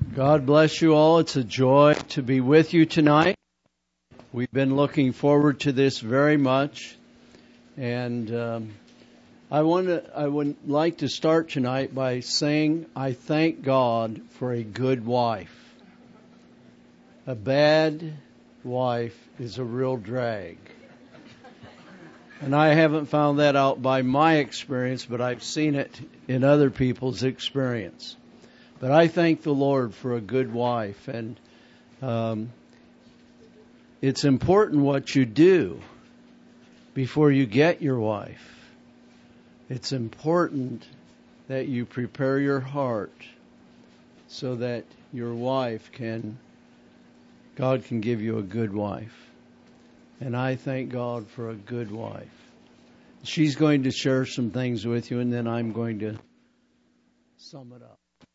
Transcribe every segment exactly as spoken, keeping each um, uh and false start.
God bless you all. It's a joy to be with you tonight. We've been looking forward to this very much. And um, I want to, I would like to start tonight by saying I thank God for a good wife. A bad wife is a real drag. And I haven't found that out by my experience, but I've seen it in other people's experience. But I thank the Lord for a good wife. And um, it's important what you do before you get your wife. It's important that you prepare your heart so that your wife can, God can give you a good wife. And I thank God for a good wife. She's going to share some things with you, and then I'm going to sum it up.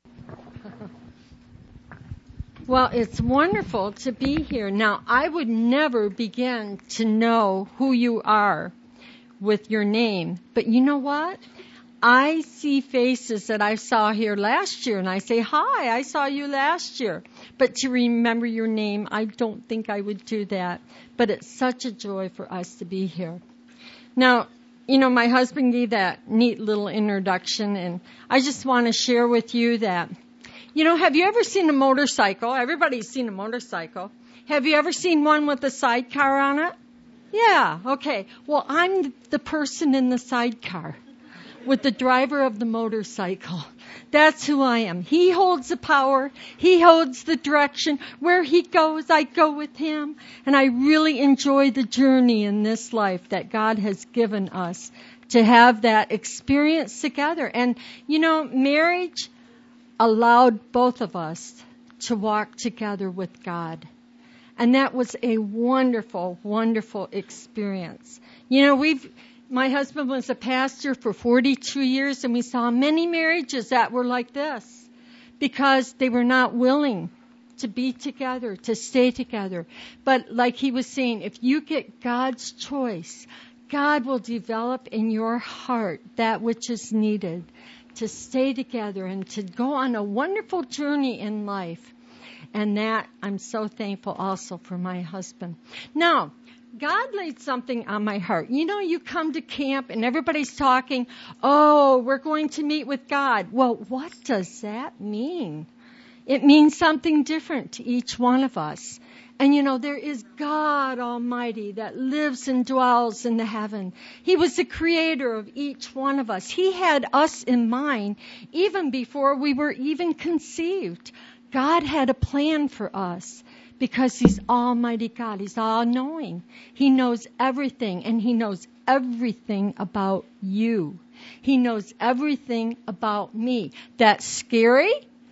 Well, it's wonderful to be here. Now, I would never begin to know who you are with your name. But you know what? I see faces that I saw here last year, and I say, hi, I saw you last year. But to remember your name, I don't think I would do that. But it's such a joy for us to be here. Now, you know, my husband gave that neat little introduction, and I just want to share with you that, you know, have you ever seen a motorcycle? Everybody's seen a motorcycle. Have you ever seen one with a sidecar on it? Yeah, okay. Well, I'm the person in the sidecar with the driver of the motorcycle. That's who I am. He holds the power. He holds the direction. Where he goes, I go with him. And I really enjoy the journey in this life that God has given us to have that experience together. And, you know, marriage allowed both of us to walk together with God. And that was a wonderful, wonderful experience. You know, we've, my husband was a pastor for forty-two years, and we saw many marriages that were like this because they were not willing to be together, to stay together. But like he was saying, if you get God's choice, God will develop in your heart that which is needed to stay together and to go on a wonderful journey in life. And that, I'm so thankful also for my husband. Now, God laid something on my heart. You know, you come to camp and everybody's talking, oh, we're going to meet with God. Well, what does that mean? It means something different to each one of us. And you know, there is God Almighty that lives and dwells in the heaven. He was the creator of each one of us. He had us in mind even before we were even conceived. God had a plan for us because He's Almighty God. He's all-knowing. He knows everything, and He knows everything about you. He knows everything about me. That's scary,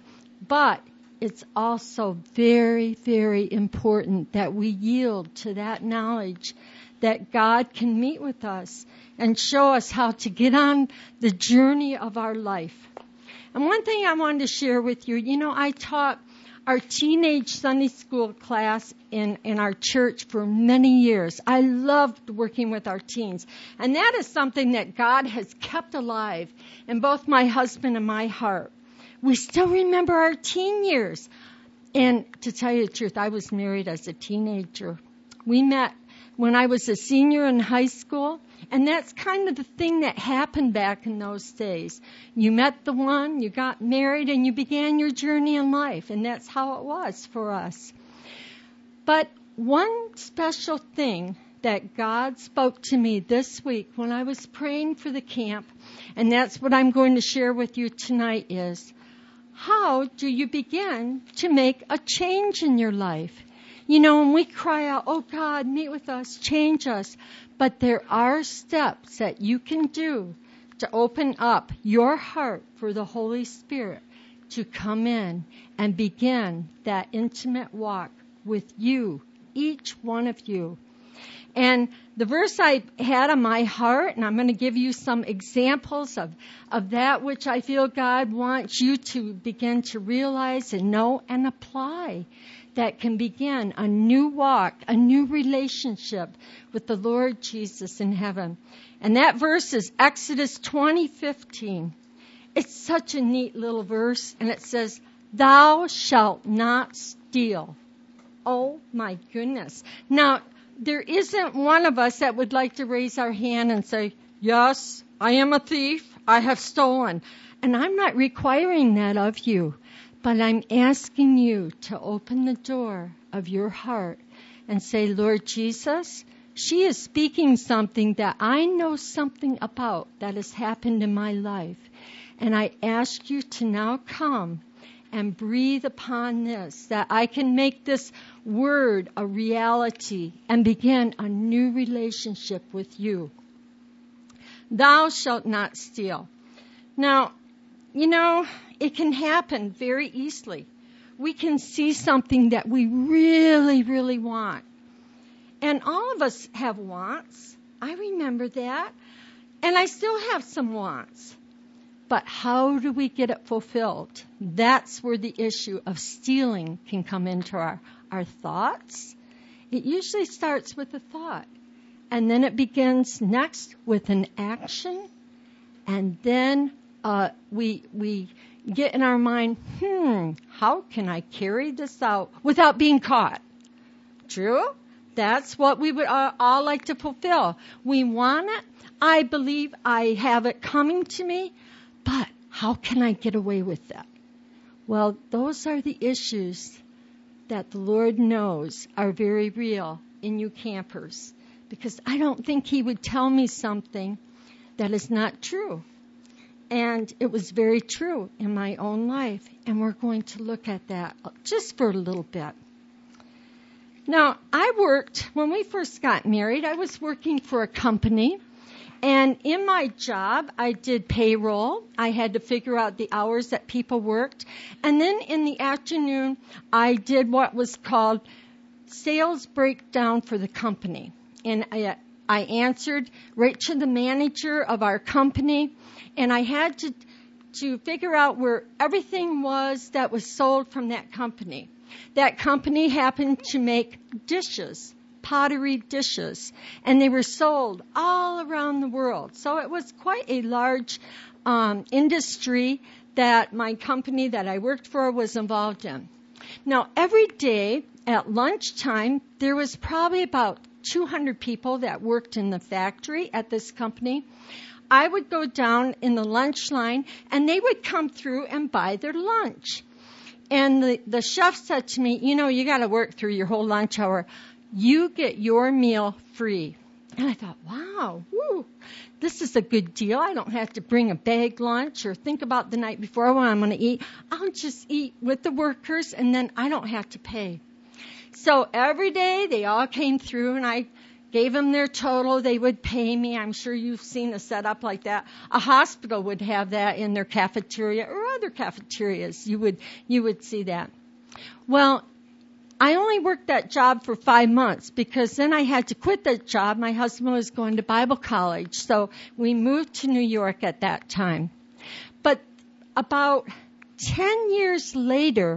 but it's also very, very important that we yield to that knowledge that God can meet with us and show us how to get on the journey of our life. And one thing I wanted to share with you, you know, I taught our teenage Sunday school class in, in our church for many years. I loved working with our teens. And that is something that God has kept alive in both my husband and my heart. We still remember our teen years. And to tell you the truth, I was married as a teenager. We met when I was a senior in high school. And that's kind of the thing that happened back in those days. You met the one, you got married, and you began your journey in life. And that's how it was for us. But one special thing that God spoke to me this week when I was praying for the camp, and that's what I'm going to share with you tonight, is how do you begin to make a change in your life? You know, when we cry out, oh God, meet with us, change us. But there are steps that you can do to open up your heart for the Holy Spirit to come in and begin that intimate walk with you, each one of you. And the verse I had on my heart, and I'm going to give you some examples of, of that which I feel God wants you to begin to realize and know and apply, that can begin a new walk, a new relationship with the Lord Jesus in heaven. And that verse is Exodus twenty fifteen. It's such a neat little verse, and it says, Thou shalt not steal. Oh my goodness. Now, there isn't one of us that would like to raise our hand and say, yes, I am a thief. I have stolen. And I'm not requiring that of you, but I'm asking you to open the door of your heart and say, Lord Jesus, she is speaking something that I know something about that has happened in my life. And I ask you to now come and breathe upon this, that I can make this word a reality and begin a new relationship with you. Thou shalt not steal. Now, you know, it can happen very easily. We can see something that we really, really want. And all of us have wants. I remember that. And I still have some wants. But how do we get it fulfilled? That's where the issue of stealing can come into our, our thoughts. It usually starts with a thought. And then it begins next with an action. And then uh, we we get in our mind, hmm, how can I carry this out without being caught? True? That's what we would all, all like to fulfill. We want it. I believe I have it coming to me. But how can I get away with that? Well, those are the issues that the Lord knows are very real in you campers. Because I don't think He would tell me something that is not true. And it was very true in my own life. And we're going to look at that just for a little bit. Now, I worked, when we first got married, I was working for a company. And in my job, I did payroll. I had to figure out the hours that people worked. And then in the afternoon, I did what was called sales breakdown for the company. And I, I answered right to the manager of our company. And I had to, to figure out where everything was that was sold from that company. That company happened to make dishes. Pottery dishes, and they were sold all around the world. So it was quite a large um, industry that my company that I worked for was involved in. Now, every day at lunchtime, there was probably about two hundred people that worked in the factory at this company. I would go down in the lunch line, and they would come through and buy their lunch. And the, the chef said to me, you know, you got to work through your whole lunch hour. You get your meal free. And I thought, wow, woo, this is a good deal. I don't have to bring a bag lunch or think about the night before what I'm going to eat. I'll just eat with the workers, and then I don't have to pay. So every day they all came through, and I gave them their total. They would pay me. I'm sure you've seen a setup like that. A hospital would have that in their cafeteria or other cafeterias. You would you would see that. Well, I only worked that job for five months because then I had to quit that job. My husband was going to Bible college, so we moved to New York at that time. But about ten years later,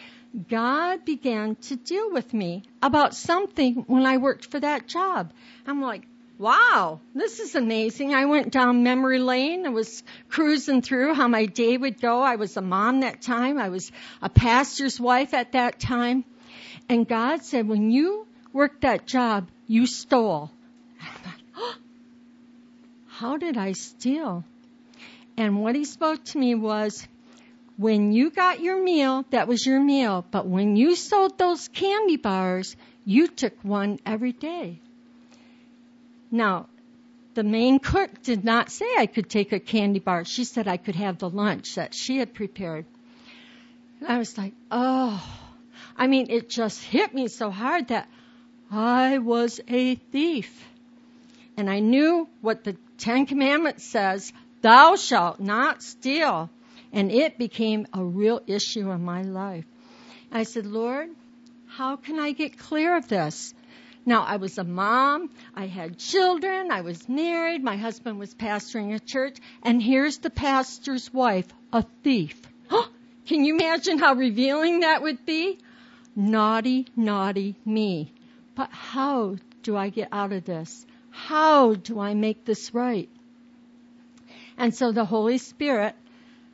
God began to deal with me about something when I worked for that job. I'm like, wow, this is amazing. I went down memory lane. I was cruising through how my day would go. I was a mom that time. I was a pastor's wife at that time. And God said, when you worked that job, you stole. And I'm like, oh, how did I steal? And what He spoke to me was, when you got your meal, that was your meal. But when you sold those candy bars, you took one every day. Now, the main cook did not say I could take a candy bar. She said I could have the lunch that she had prepared. And I was like, oh. I mean, it just hit me so hard that I was a thief. And I knew what the Ten Commandments says, thou shalt not steal. And it became a real issue in my life. I said, Lord, how can I get clear of this? Now, I was a mom. I had children. I was married. My husband was pastoring a church. And here's the pastor's wife, a thief. Can you imagine how revealing that would be? Naughty, naughty me. But how do I get out of this? How do I make this right? And so the Holy Spirit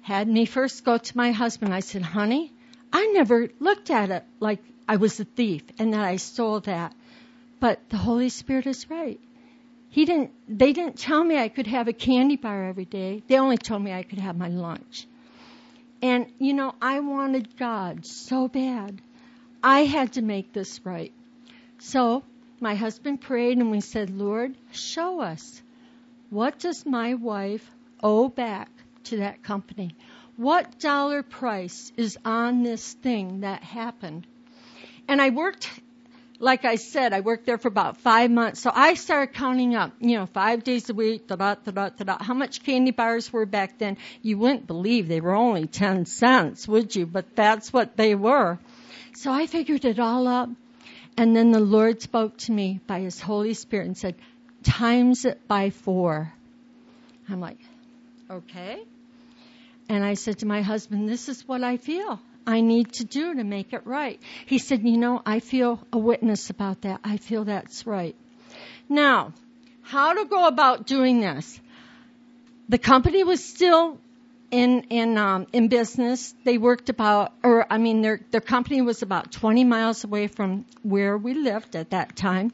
had me first go to my husband. I said, honey, I never looked at it like I was a thief and that I stole that. But the Holy Spirit is right. He didn't, they didn't tell me I could have a candy bar every day. They only told me I could have my lunch. And, you know, I wanted God so bad. I had to make this right. So my husband prayed and we said, Lord, show us. What does my wife owe back to that company? What dollar price is on this thing that happened? And I worked, like I said, I worked there for about five months. So I started counting up, you know, five days a week, da-da, da-da, da-da, how much candy bars were back then. You wouldn't believe they were only ten cents, would you? But that's what they were. So I figured it all up. And then the Lord spoke to me by His Holy Spirit and said, times it by four. I'm like, okay. And I said to my husband, this is what I feel I need to do to make it right. He said, you know, I feel a witness about that. I feel that's right. Now, how to go about doing this? The company was still in in um, in business. They worked about, or I mean, their their company was about twenty miles away from where we lived at that time.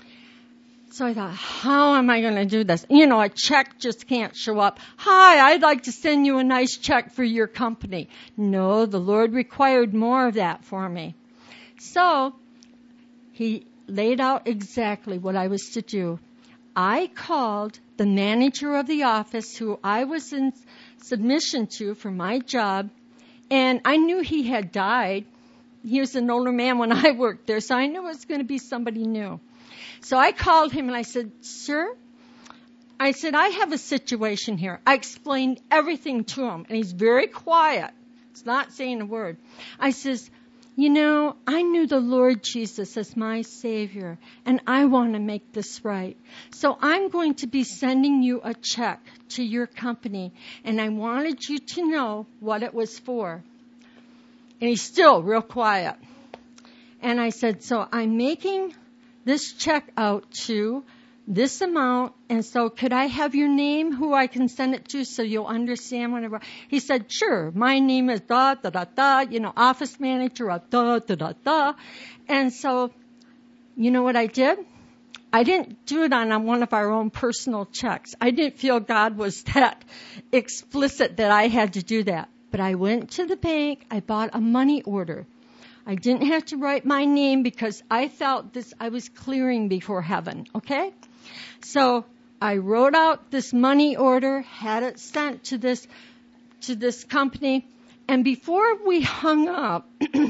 So I thought, how am I going to do this? You know, a check just can't show up. Hi, I'd like to send you a nice check for your company. No, the Lord required more of that for me. So He laid out exactly what I was to do. I called the manager of the office who I was in submission to for my job, and I knew he had died. He was an older man when I worked there, so I knew it was going to be somebody new. So I called him and I said, sir, I said, I have a situation here. I explained everything to him, and he's very quiet. He's not saying a word. I says, you know, I knew the Lord Jesus as my Savior, and I want to make this right. So I'm going to be sending you a check to your company, and I wanted you to know what it was for. And he's still real quiet. And I said, so I'm making this check out to this amount, and so could I have your name, who I can send it to, so you'll understand whenever. He said, sure, my name is da, da, da, da, you know, office manager of da, da, da, da. And so, you know what I did? I didn't do it on one of our own personal checks. I didn't feel God was that explicit that I had to do that. But I went to the bank, I bought a money order. I didn't have to write my name because I felt this, I was clearing before heaven, okay? So I wrote out this money order, had it sent to this, to this company, and before we hung up,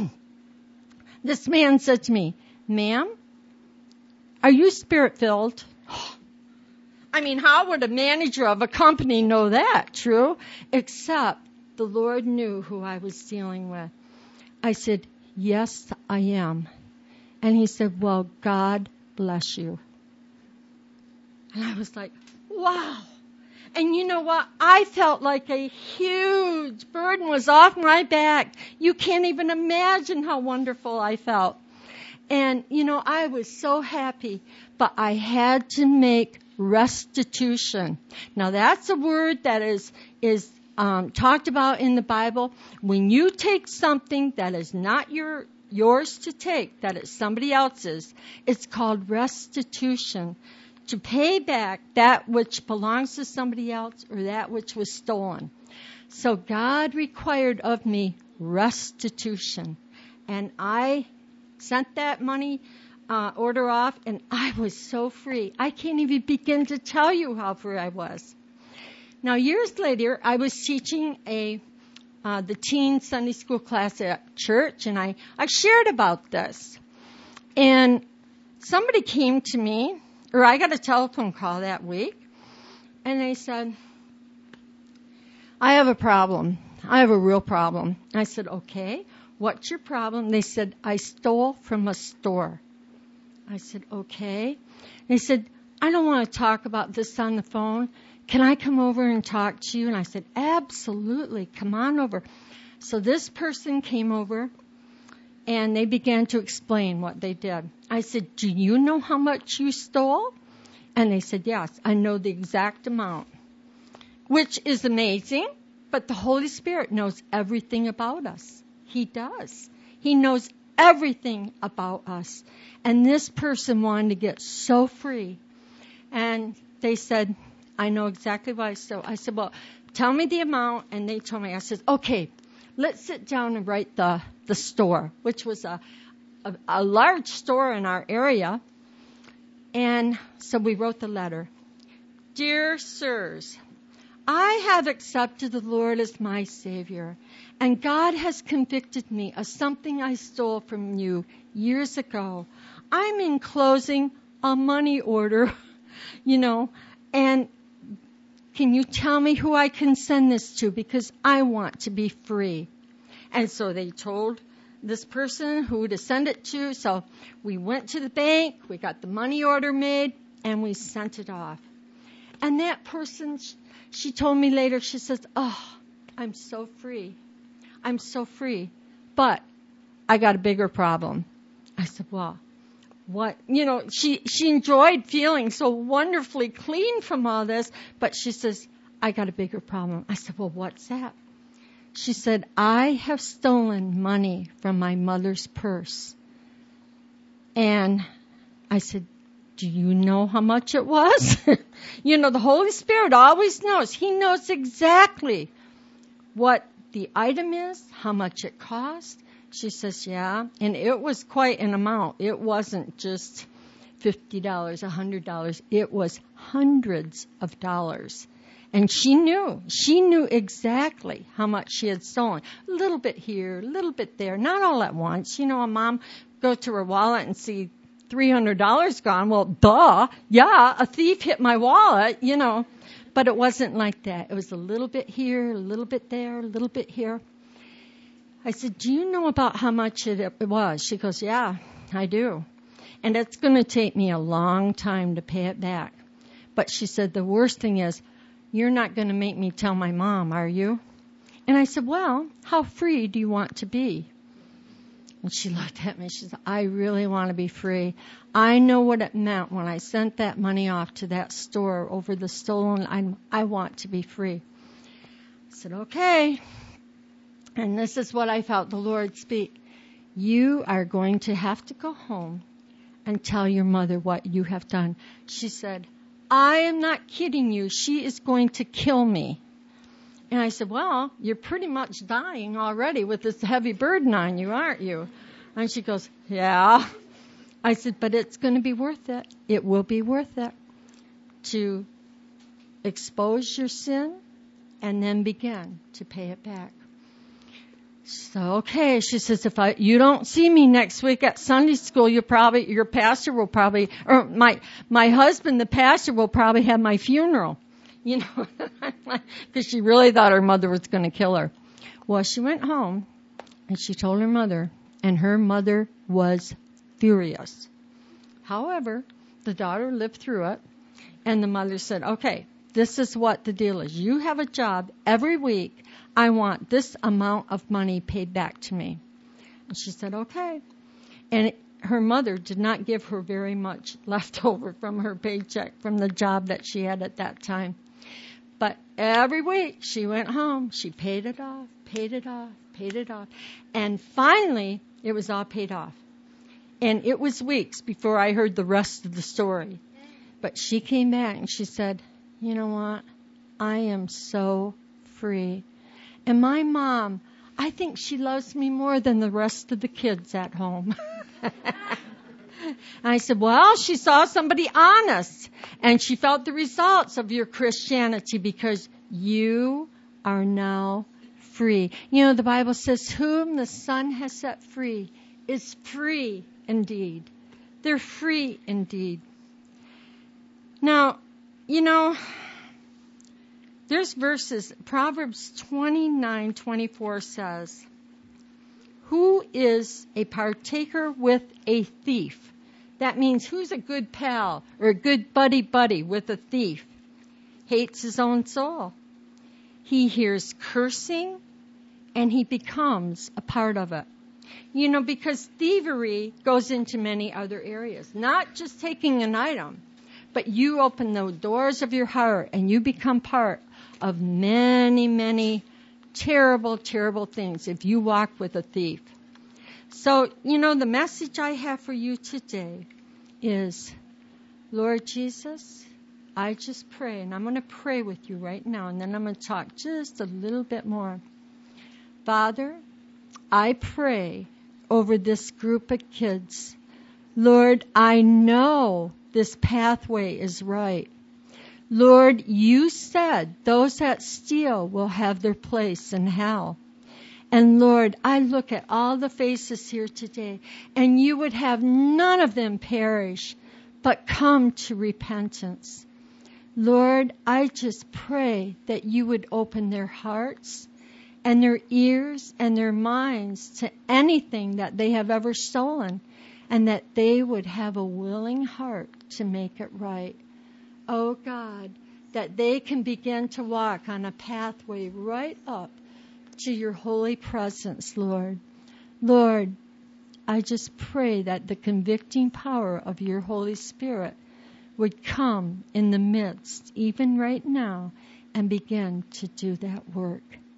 this man said to me, ma'am, are you spirit-filled? I mean, how would a manager of a company know that, true? Except the Lord knew who I was dealing with. I said, yes, I am. And he said, well, God bless you. And I was like, wow. And you know what? I felt like a huge burden was off my back. You can't even imagine how wonderful I felt. And, you know, I was so happy. But I had to make restitution. Now, that's a word that is is Um, talked about in the Bible. When you take something that is not your yours to take, that is somebody else's, it's called restitution. To pay back that which belongs to somebody else or that which was stolen. So God required of me restitution. And I sent that money uh, order off, and I was so free. I can't even begin to tell you how free I was. Now, years later, I was teaching a uh, the teen Sunday school class at church, and I, I shared about this. And somebody came to me, or I got a telephone call that week, and they said, I have a problem. I have a real problem. I said, okay, what's your problem? They said, I stole from a store. I said, okay. They said, I don't want to talk about this on the phone. Can I come over and talk to you? And I said, absolutely, come on over. So this person came over, and they began to explain what they did. I said, do you know how much you stole? And they said, yes, I know the exact amount, which is amazing. but the Holy Spirit knows everything about us. He does. He knows everything about us. And this person wanted to get so free. And they said, I know exactly what I stole. I said, well, tell me the amount. And they told me, I said, okay, let's sit down and write the, the store, which was a, a, a large store in our area. And so we wrote the letter. Dear sirs, I have accepted the Lord as my Savior, and God has convicted me of something I stole from you years ago. I'm enclosing a money order, you know, and can you tell me who I can send this to, because I want to be free. And so they told this person who to send it to. So we went to the bank, we got the money order made, and we sent it off. And that person, she told me later, she says, oh, I'm so free. I'm so free. But I got a bigger problem. I said, well, what? You know, she, she enjoyed feeling so wonderfully clean from all this. But she says, I got a bigger problem. I said, well, what's that? She said, I have stolen money from my mother's purse. And I said, do you know how much it was? You know, the Holy Spirit always knows. He knows exactly what the item is, how much it cost. She says, yeah. And it was quite an amount. It wasn't just fifty dollars, one hundred dollars. It was hundreds of dollars. And she knew. She knew exactly how much she had stolen. A little bit here, a little bit there. Not all at once. You know, a mom go to her wallet and see three hundred dollars gone. Well, duh. Yeah, a thief hit my wallet, you know. But it wasn't like that. It was a little bit here, a little bit there, a little bit here. I said, do you know about how much it was? She goes, yeah, I do. And it's going to take me a long time to pay it back. But she said, the worst thing is, you're not going to make me tell my mom, are you? And I said, well, how free do you want to be? And she looked at me. She said, I really want to be free. I know what it meant when I sent that money off to that store over the stolen. I, I want to be free. I said, okay. And this is what I felt the Lord speak. You are going to have to go home and tell your mother what you have done. She said, I am not kidding you. She is going to kill me. And I said, well, you're pretty much dying already with this heavy burden on you, aren't you? And she goes, yeah. I said, but it's going to be worth it. It will be worth it to expose your sin and then begin to pay it back. So, okay, she says, if I, you don't see me next week at Sunday school, you probably, your pastor will probably, or my, my husband, the pastor, will probably have my funeral. You know, because she really thought her mother was going to kill her. Well, she went home and she told her mother, and her mother was furious. However, the daughter lived through it, and the mother said, okay, this is what the deal is. You have a job every week. I want this amount of money paid back to me. And she said, okay. And it, her mother did not give her very much left over from her paycheck from the job that she had at that time. But every week she went home, she paid it off, paid it off, paid it off. And finally, it was all paid off. And it was weeks before I heard the rest of the story. But she came back and she said, you know what? I am so free. And my mom, I think she loves me more than the rest of the kids at home. I said, well, she saw somebody honest, and she felt the results of your Christianity because you are now free. You know, the Bible says, whom the Son has set free is free indeed. They're free indeed. Now, you know, there's verses, Proverbs twenty-nine twenty-four says, who is a partaker with a thief? That means who's a good pal or a good buddy-buddy with a thief? Hates his own soul. He hears cursing and he becomes a part of it. You know, because thievery goes into many other areas. Not just taking an item, but you open the doors of your heart and you become part of many, many terrible, terrible things if you walk with a thief. So, you know, the message I have for you today is, Lord Jesus, I just pray, and I'm going to pray with you right now, and then I'm going to talk just a little bit more. Father, I pray over this group of kids. Lord, I know this pathway is right. Lord, you said those that steal will have their place in hell. And Lord, I look at all the faces here today, and you would have none of them perish, but come to repentance. Lord, I just pray that you would open their hearts and their ears and their minds to anything that they have ever stolen, and that they would have a willing heart to make it right. Oh God, that they can begin to walk on a pathway right up to your holy presence, Lord. Lord, I just pray that the convicting power of your Holy Spirit would come in the midst, even right now, and begin to do that work.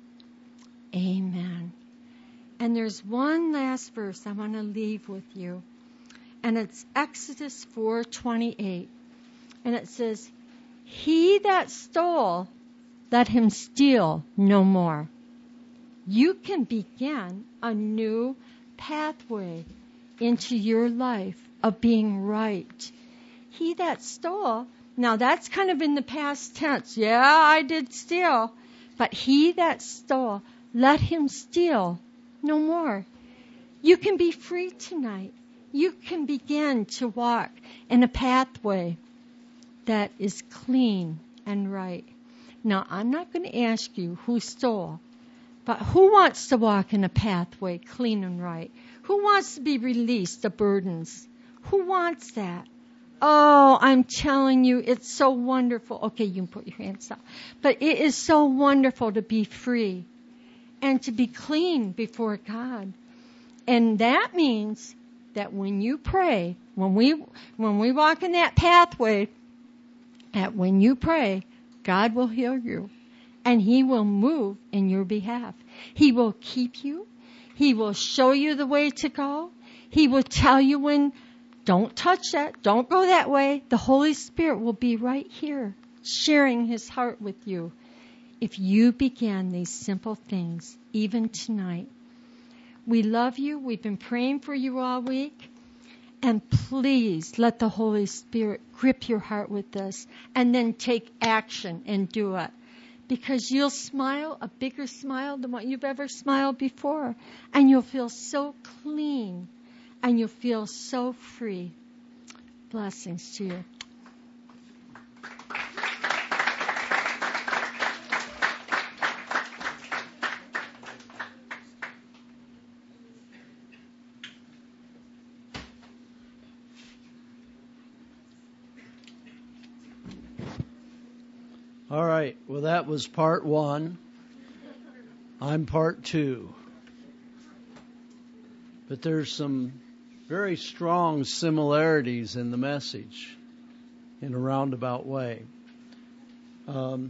Amen. And there's one last verse I want to leave with you, and it's Exodus four twenty-eight. And it says, he that stole, let him steal no more. You can begin a new pathway into your life of being right. He that stole, now that's kind of in the past tense. Yeah, I did steal. But he that stole, let him steal no more. You can be free tonight. You can begin to walk in a pathway that is clean and right. Now, I'm not going to ask you who stole, but who wants to walk in a pathway clean and right? Who wants to be released of burdens? Who wants that? Oh, I'm telling you, it's so wonderful. Okay, you can put your hands up. But it is so wonderful to be free and to be clean before God. And that means that when you pray, when we when we walk in that pathway, that when you pray, God will hear you, and He will move in your behalf. He will keep you. He will show you the way to go. He will tell you when, don't touch that, don't go that way. The Holy Spirit will be right here, sharing His heart with you. If you begin these simple things, even tonight. We love you. We've been praying for you all week. And please let the Holy Spirit grip your heart with this, and then take action and do it. Because you'll smile, a bigger smile than what you've ever smiled before. And you'll feel so clean. And you'll feel so free. Blessings to you. All right. Well, that was part one. I'm part two. But there's some very strong similarities in the message in a roundabout way. Um,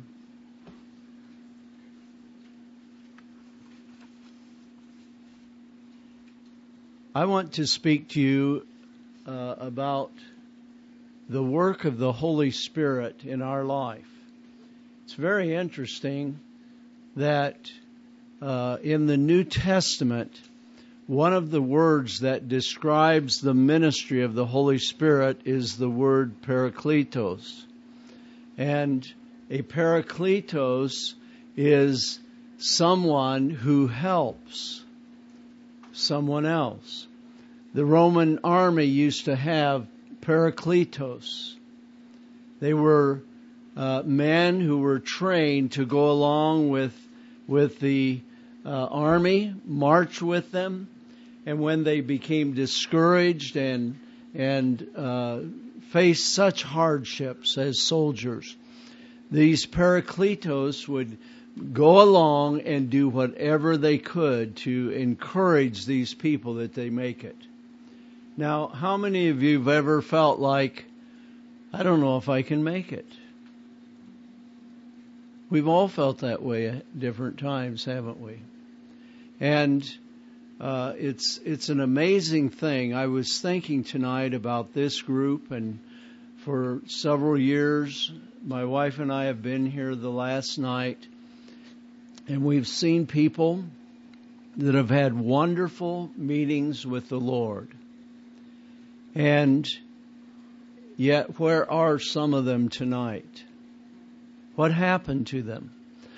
I want to speak to you uh, about the work of the Holy Spirit in our life. It's very interesting that uh, in the New Testament, one of the words that describes the ministry of the Holy Spirit is the word parakletos. And a parakletos is someone who helps someone else. The Roman army used to have parakletos. They were uh, men who were trained to go along with with the uh, army, march with them, and when they became discouraged and and uh, faced such hardships as soldiers, these parakletos would go along and do whatever they could to encourage these people that they make it. Now, how many of you have ever felt like, I don't know if I can make it? We've all felt that way at different times, haven't we? And uh, it's it's an amazing thing. I was thinking tonight about this group, and for several years, my wife and I have been here the last night, and we've seen people that have had wonderful meetings with the Lord. And yet, where are some of them tonight? What happened to them?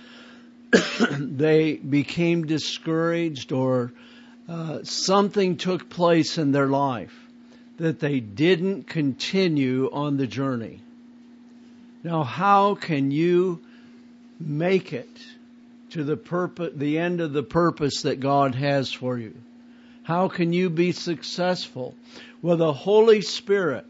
They became discouraged, or uh, something took place in their life that they didn't continue on the journey. Now, how can you make it to the purpose, the end of the purpose that God has for you? How can you be successful? Well, the Holy Spirit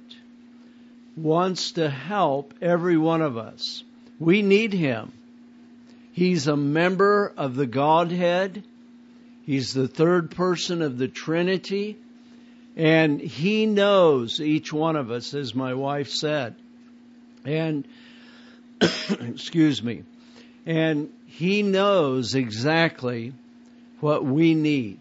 wants to help every one of us. We need Him. He's a member of the Godhead. He's the third person of the Trinity. And He knows each one of us, as my wife said. And, excuse me. And He knows exactly what we need.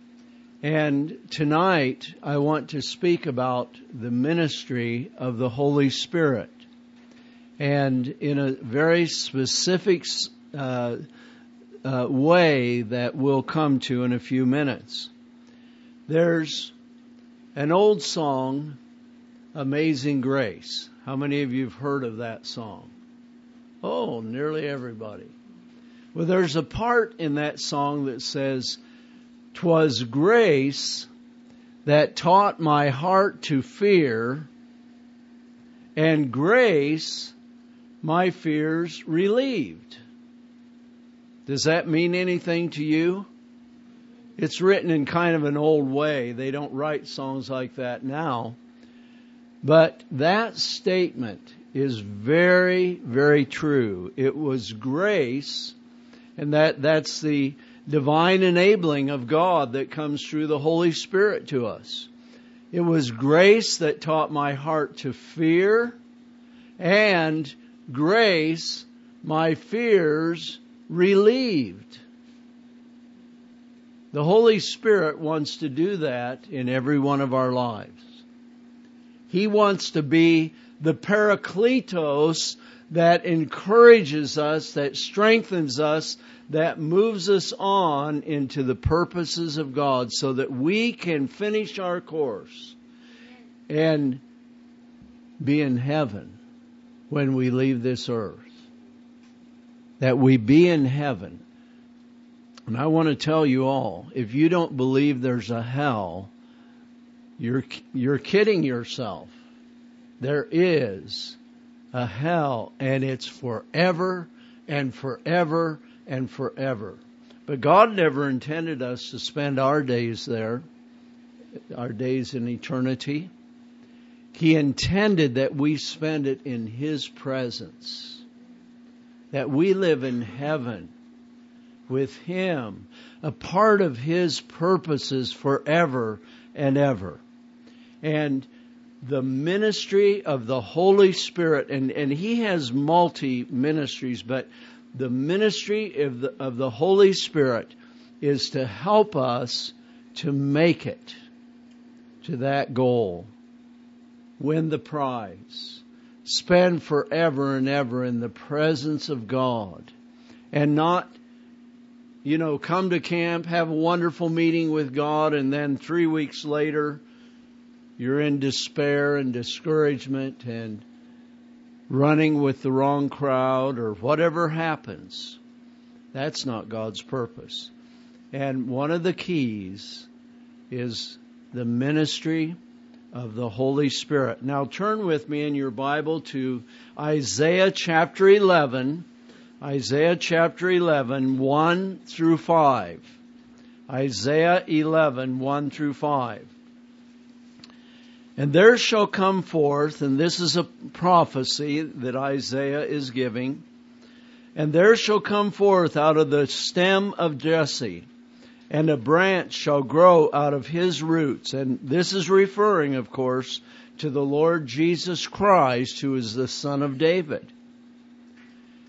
And tonight, I want to speak about the ministry of the Holy Spirit. And in a very specific uh, uh, way that we'll come to in a few minutes. There's an old song, Amazing Grace. How many of you have heard of that song? Oh, nearly everybody. Well, there's a part in that song that says, "'Twas grace that taught my heart to fear, and grace my fears relieved." Does that mean anything to you? It's written in kind of an old way. They don't write songs like that now. But that statement is very, very true. It was grace, and that, that's the divine enabling of God that comes through the Holy Spirit to us. It was grace that taught my heart to fear, and grace my fears relieved. The Holy Spirit wants to do that in every one of our lives. He wants to be the Parakletos that encourages us, that strengthens us, that moves us on into the purposes of God so that we can finish our course and be in heaven when we leave this earth. That we be in heaven. And I want to tell you all, if you don't believe there's a hell, you're you're kidding yourself. There is a hell, and it's forever and forever and forever. But God never intended us to spend our days there, our days in eternity. He intended that we spend it in His presence. That we live in heaven with Him, a part of His purposes forever and ever. And the ministry of the Holy Spirit, and, and He has multi-ministries, but the ministry of the, of the Holy Spirit is to help us to make it to that goal. Win the prize. Spend forever and ever in the presence of God. And not, you know, come to camp, have a wonderful meeting with God, and then three weeks later, you're in despair and discouragement and running with the wrong crowd or whatever happens. That's not God's purpose. And one of the keys is the ministry of the Holy Spirit. Now turn with me in your Bible to Isaiah chapter eleven. Isaiah chapter eleven, one through five. Isaiah eleven, one through five. And there shall come forth, and this is a prophecy that Isaiah is giving, and there shall come forth out of the stem of Jesse, and a branch shall grow out of his roots. And this is referring, of course, to the Lord Jesus Christ, who is the Son of David.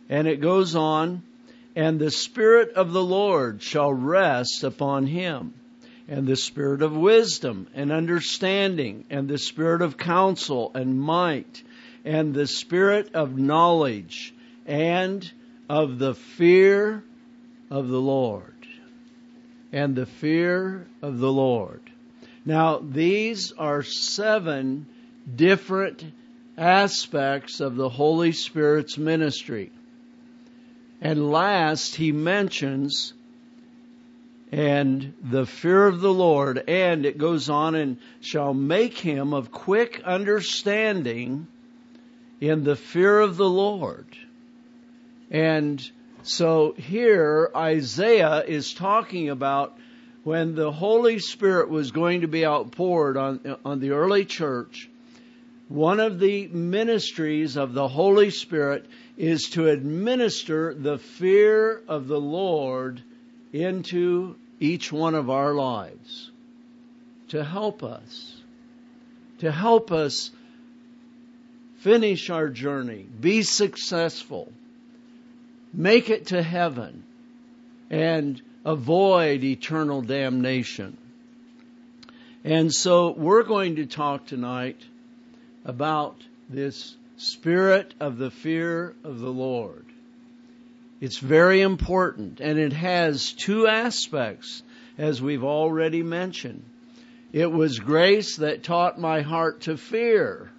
And it goes on, and the Spirit of the Lord shall rest upon him, and the Spirit of wisdom and understanding, and the Spirit of counsel and might, and the Spirit of knowledge, and of the fear of the Lord. And the fear of the Lord. Now, these are seven different aspects of the Holy Spirit's ministry. And last, he mentions, and the fear of the Lord, and it goes on, and shall make him of quick understanding in the fear of the Lord. And so here Isaiah is talking about when the Holy Spirit was going to be outpoured on, on the early church. One of the ministries of the Holy Spirit is to administer the fear of the Lord into each one of our lives, to help us, to help us finish our journey, be successful, make it to heaven, and avoid eternal damnation. And so we're going to talk tonight about this spirit of the fear of the Lord. It's very important, and it has two aspects, as we've already mentioned. It was grace that taught my heart to fear.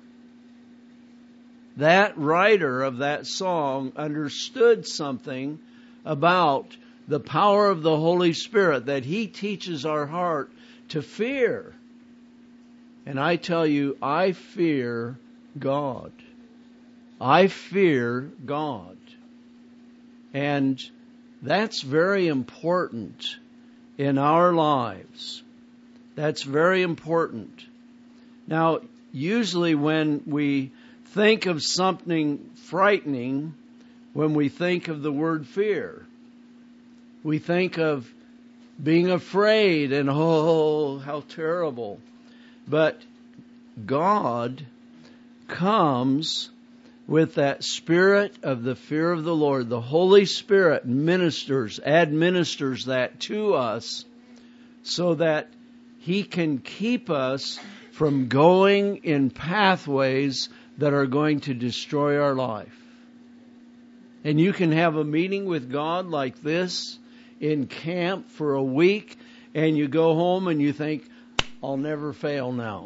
That writer of that song understood something about the power of the Holy Spirit, that He teaches our heart to fear. And I tell you, I fear God. I fear God. And that's very important in our lives. That's very important. Now, usually when we think of something frightening, when we think of the word fear, we think of being afraid and, oh, how terrible. But God comes with that spirit of the fear of the Lord. The Holy Spirit ministers, administers that to us so that He can keep us from going in pathways that are going to destroy our life. And you can have a meeting with God like this in camp for a week, and you go home and you think, I'll never fail now.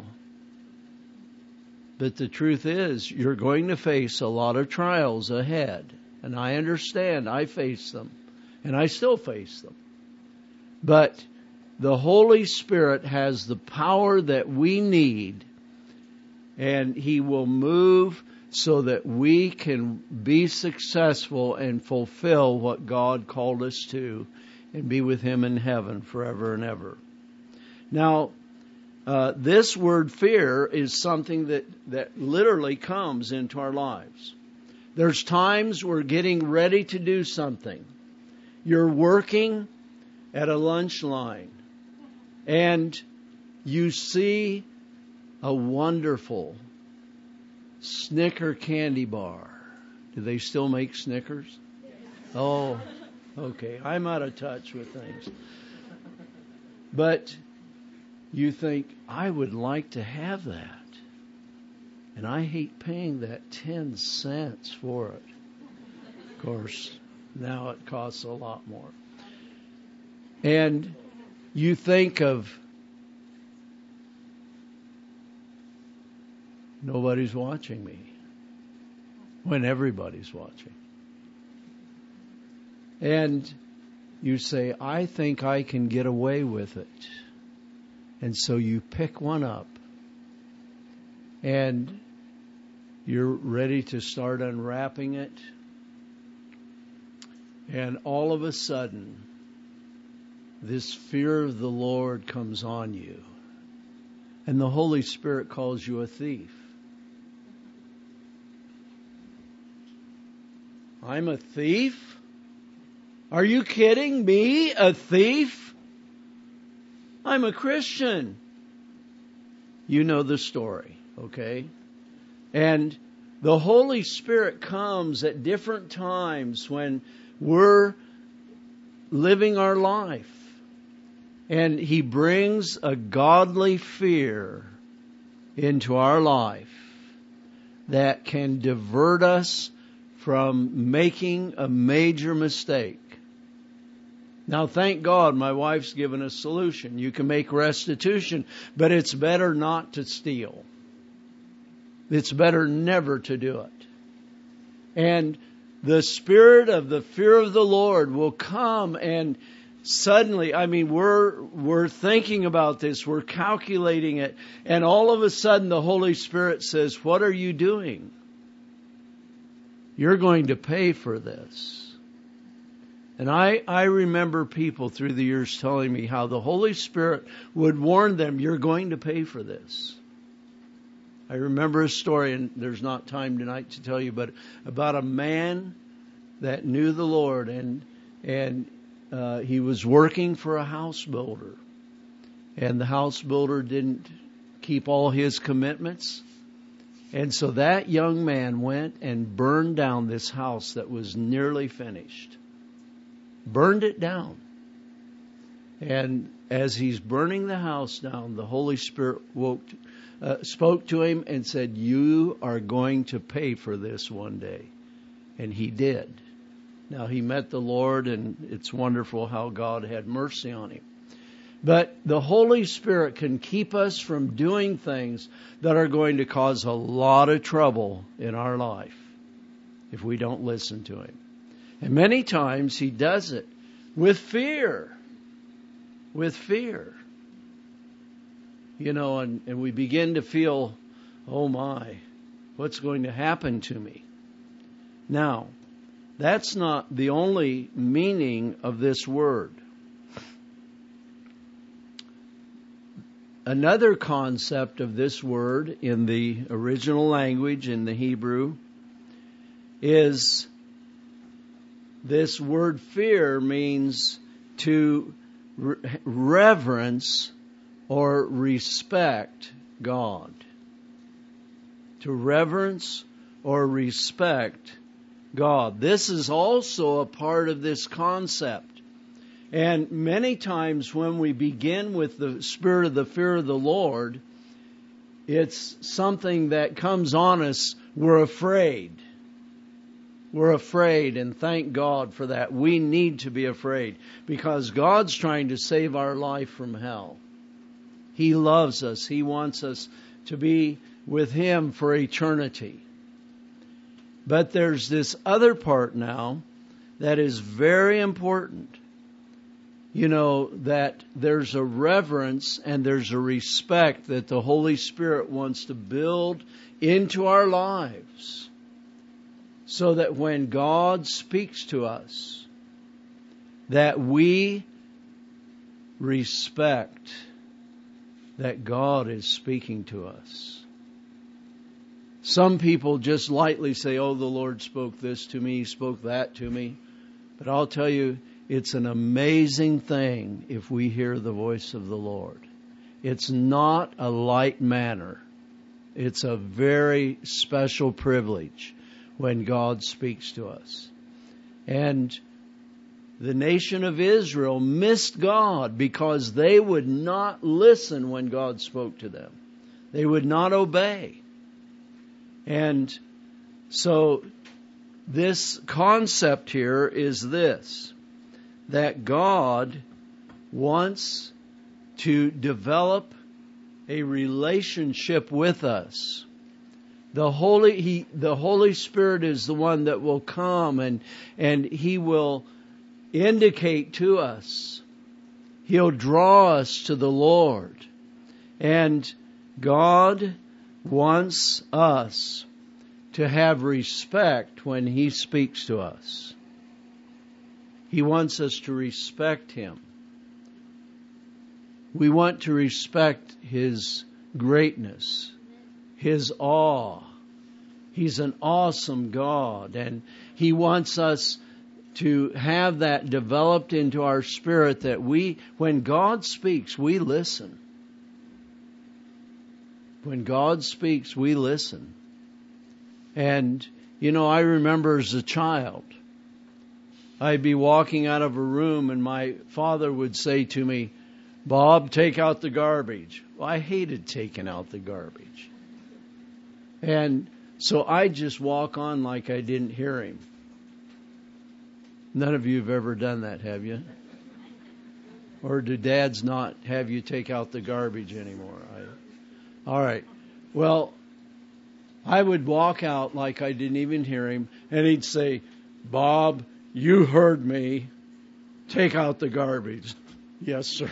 But the truth is, you're going to face a lot of trials ahead. And I understand, I face them. And I still face them. But the Holy Spirit has the power that we need. And He will move so that we can be successful and fulfill what God called us to and be with Him in heaven forever and ever. Now, Uh, this word fear is something that, that literally comes into our lives. There's times we're getting ready to do something. You're working at a lunch line and you see a wonderful Snicker candy bar. Do they still make Snickers? Oh, okay. I'm out of touch with things. But you think, I would like to have that. And I hate paying that ten cents for it. Of course, now it costs a lot more. And you think of, nobody's watching me, when everybody's watching. And you say, I think I can get away with it. And so you pick one up and you're ready to start unwrapping it. And all of a sudden, this fear of the Lord comes on you. And the Holy Spirit calls you a thief. I'm a thief? Are you kidding me? A thief? I'm a Christian. You know the story, okay? And the Holy Spirit comes at different times when we're living our life. And He brings a godly fear into our life that can divert us from making a major mistake. Now, thank God my wife's given a solution. You can make restitution, but it's better not to steal. It's better never to do it. And the spirit of the fear of the Lord will come, and suddenly, I mean, we're we're thinking about this, we're calculating it, and all of a sudden the Holy Spirit says, "What are you doing? You're going to pay for this." And I, I remember people through the years telling me how the Holy Spirit would warn them, "You're going to pay for this." I remember a story, and there's not time tonight to tell you, but about a man that knew the Lord, and and uh, he was working for a house builder, and the house builder didn't keep all his commitments, and so that young man went and burned down this house that was nearly finished. Burned it down. And as he's burning the house down, the Holy Spirit woke, uh, spoke to him and said, "You are going to pay for this one day." And he did. Now he met the Lord, and it's wonderful how God had mercy on him. But the Holy Spirit can keep us from doing things that are going to cause a lot of trouble in our life if we don't listen to Him. And many times He does it with fear. With fear. You know, and, and we begin to feel, "Oh my, what's going to happen to me?" Now, that's not the only meaning of this word. Another concept of this word in the original language, in the Hebrew, is this word fear means to re- reverence or respect God. To reverence or respect God. This is also a part of this concept. And many times when we begin with the spirit of the fear of the Lord, it's something that comes on us. We're afraid. We're afraid, and thank God for that. We need to be afraid because God's trying to save our life from hell. He loves us. He wants us to be with Him for eternity. But there's this other part now that is very important. You know, that there's a reverence and there's a respect that the Holy Spirit wants to build into our lives so that when God speaks to us, that we respect that God is speaking to us. Some people just lightly say, "Oh, the Lord spoke this to me, He spoke that to me." But I'll tell you, it's an amazing thing if we hear the voice of the Lord. It's not a light matter. It's a very special privilege when God speaks to us. And the nation of Israel missed God because they would not listen when God spoke to them. They would not obey. And so this concept here is this, that God wants to develop a relationship with us. The Holy He, the Holy Spirit is the one that will come and and He will indicate to us. He'll draw us to the Lord. And God wants us to have respect when He speaks to us. He wants us to respect Him. We want to respect His greatness, His awe. He's an awesome God, and He wants us to have that developed into our spirit that we, when God speaks, we listen. When God speaks, we listen. And, you know, I remember as a child, I'd be walking out of a room and my father would say to me, "Bob, take out the garbage." Well, I hated taking out the garbage. And so I'd just walk on like I didn't hear him. None of you have ever done that, have you? Or do dads not have you take out the garbage anymore? I, all right. Well, I would walk out like I didn't even hear him, and he'd say, "Bob, you heard me. Take out the garbage." "Yes, sir."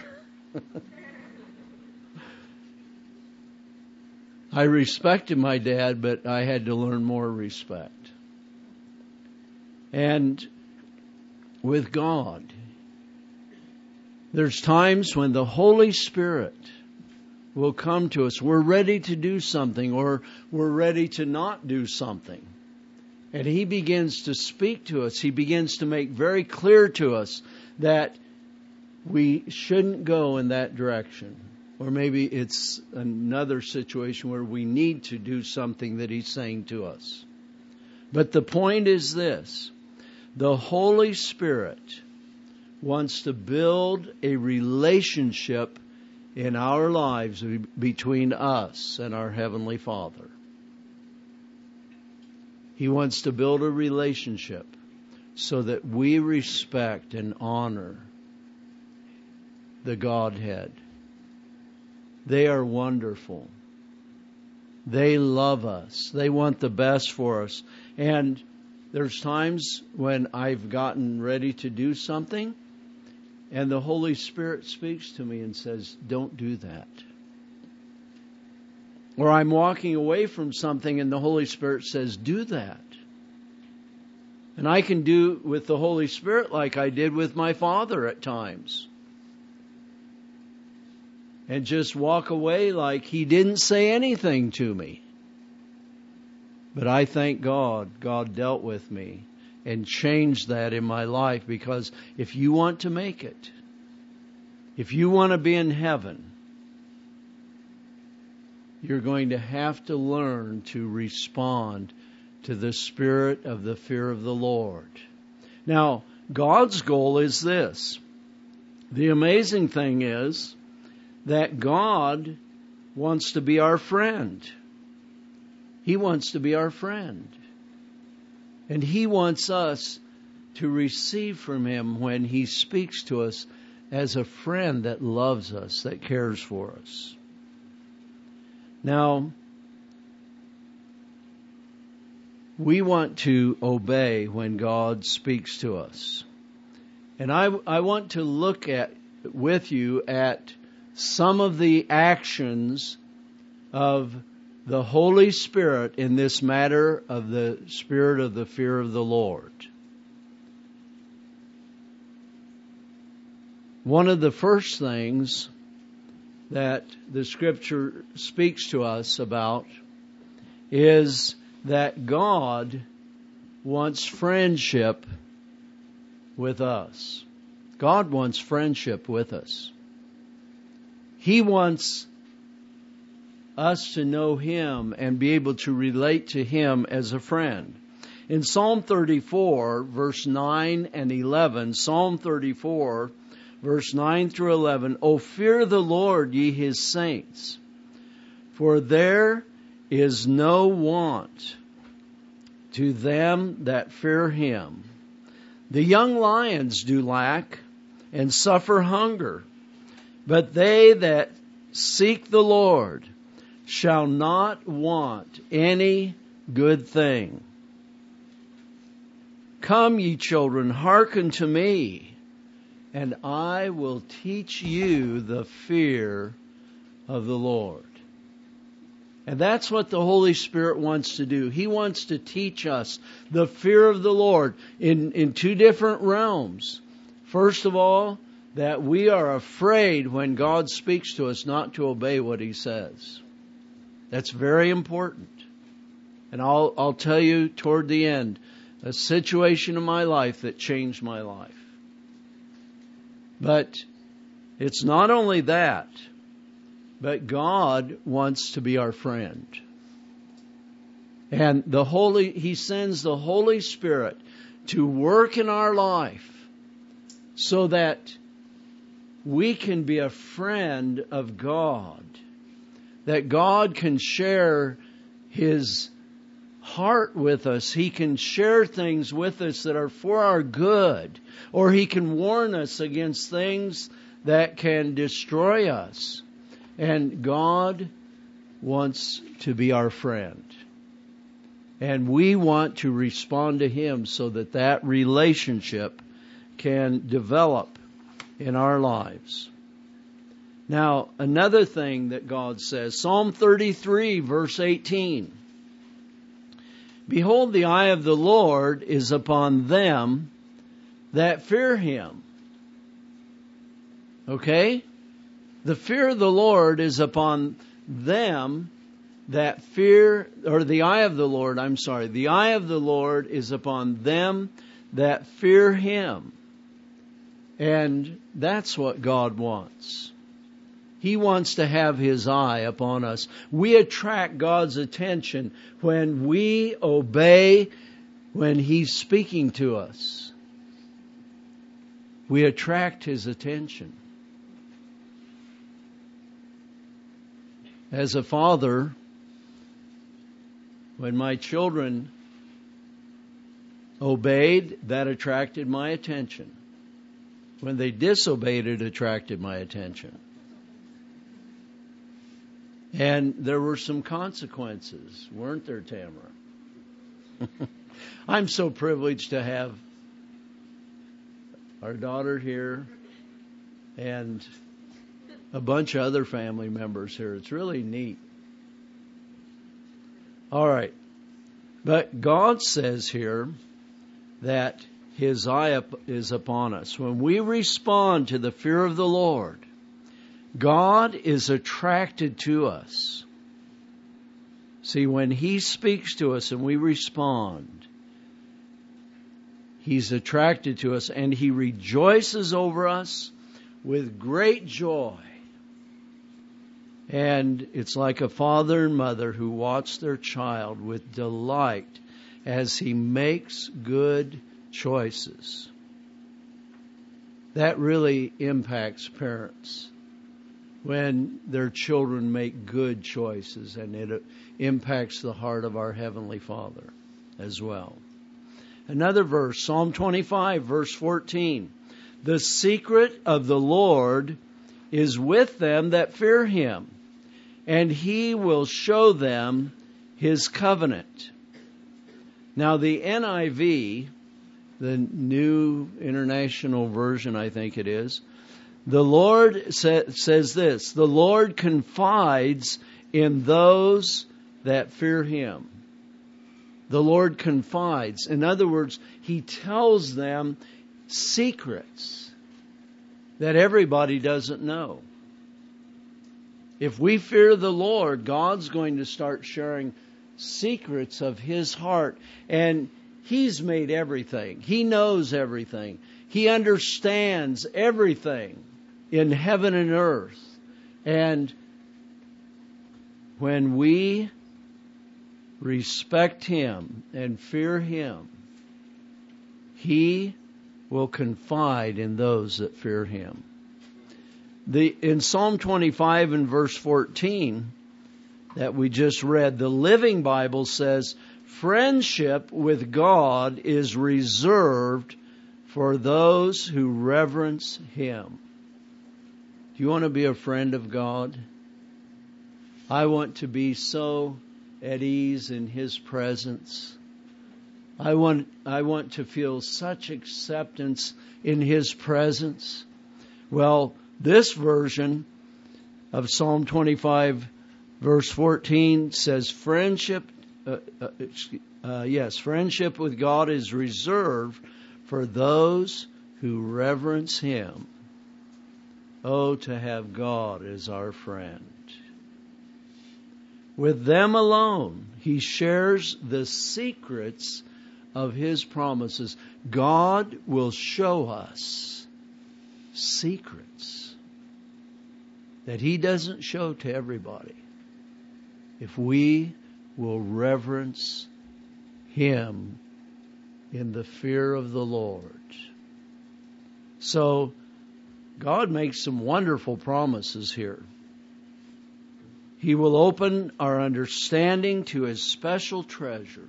I respected my dad, but I had to learn more respect. And with God, there's times when the Holy Spirit will come to us. We're ready to do something, or we're ready to not do something. And He begins to speak to us. He begins to make very clear to us that we shouldn't go in that direction. Or maybe it's another situation where we need to do something that He's saying to us. But the point is this: the Holy Spirit wants to build a relationship in our lives between us and our Heavenly Father. He wants to build a relationship so that we respect and honor the Godhead. They are wonderful. They love us. They want the best for us. And there's times when I've gotten ready to do something, and the Holy Spirit speaks to me and says, "Don't do that." Or I'm walking away from something and the Holy Spirit says, "Do that." And I can do with the Holy Spirit like I did with my father at times. And just walk away like He didn't say anything to me. But I thank God, God dealt with me and changed that in my life, because if you want to make it, if you want to be in heaven, you're going to have to learn to respond to the spirit of the fear of the Lord. Now, God's goal is this. The amazing thing is that God wants to be our friend. He wants to be our friend. And He wants us to receive from Him when He speaks to us as a friend that loves us, that cares for us. Now, we want to obey when God speaks to us. And I, I want to look at with you at some of the actions of the Holy Spirit in this matter of the spirit of the fear of the Lord. One of the first things that the Scripture speaks to us about is that God wants friendship with us. God wants friendship with us. He wants us to know Him and be able to relate to Him as a friend. In Psalm thirty-four, verse nine and eleven, Psalm thirty-four, verse nine through eleven, "O fear the Lord, ye His saints, for there is no want to them that fear Him. The young lions do lack and suffer hunger, but they that seek the Lord shall not want any good thing. Come, ye children, hearken to me, and I will teach you the fear of the Lord." And that's what the Holy Spirit wants to do. He wants to teach us the fear of the Lord in, in two different realms. First of all, that we are afraid when God speaks to us not to obey what He says. That's very important. And I'll, I'll tell you toward the end, a situation in my life that changed my life. But it's not only that, but God wants to be our friend. And the Holy, He sends the Holy Spirit to work in our life so that we can be a friend of God, that God can share His heart with us. He can share things with us that are for our good, or He can warn us against things that can destroy us. And God wants to be our friend. And we want to respond to Him so that that relationship can develop in our lives. Now, another thing that God says, Psalm thirty-three, verse eighteen. Behold, the eye of the Lord is upon them that fear Him. Okay? The fear of the Lord is upon them that fear, or the eye of the Lord, I'm sorry, the eye of the Lord is upon them that fear Him. And that's what God wants. He wants to have His eye upon us. We attract God's attention when we obey, when He's speaking to us. We attract His attention. As a father, when my children obeyed, that attracted my attention. When they disobeyed, it attracted my attention. And there were some consequences, weren't there, Tamara? I'm so privileged to have our daughter here and a bunch of other family members here. It's really neat. All right. But God says here that His eye is upon us. When we respond to the fear of the Lord, God is attracted to us. See, when He speaks to us and we respond, He's attracted to us and He rejoices over us with great joy. And it's like a father and mother who watch their child with delight as he makes good choices. That really impacts parents when their children make good choices, and it impacts the heart of our Heavenly Father as well. Another verse, Psalm twenty-five, verse fourteen. The secret of the Lord is with them that fear Him, and He will show them His covenant. Now the N I V, the New International Version, I think it is, the Lord sa- says this, the Lord confides in those that fear Him. The Lord confides. In other words, He tells them secrets that everybody doesn't know. If we fear the Lord, God's going to start sharing secrets of His heart. And He's made everything. He knows everything. He understands everything in heaven and earth. And when we respect Him and fear Him, He will confide in those that fear Him. The, in Psalm twenty-five and verse fourteen that we just read, the Living Bible says, friendship with God is reserved for those who reverence Him. Do you want to be a friend of God? I want to be so at ease in His presence. I want, I want to feel such acceptance in His presence. Well, this version of Psalm twenty-five, verse fourteen says, friendship, uh, uh, uh, yes, friendship with God is reserved for those who reverence Him. Oh, to have God as our friend. With them alone, He shares the secrets of His promises. God will show us secrets that He doesn't show to everybody if we will reverence Him in the fear of the Lord. So, God makes some wonderful promises here. He will open our understanding to His special treasures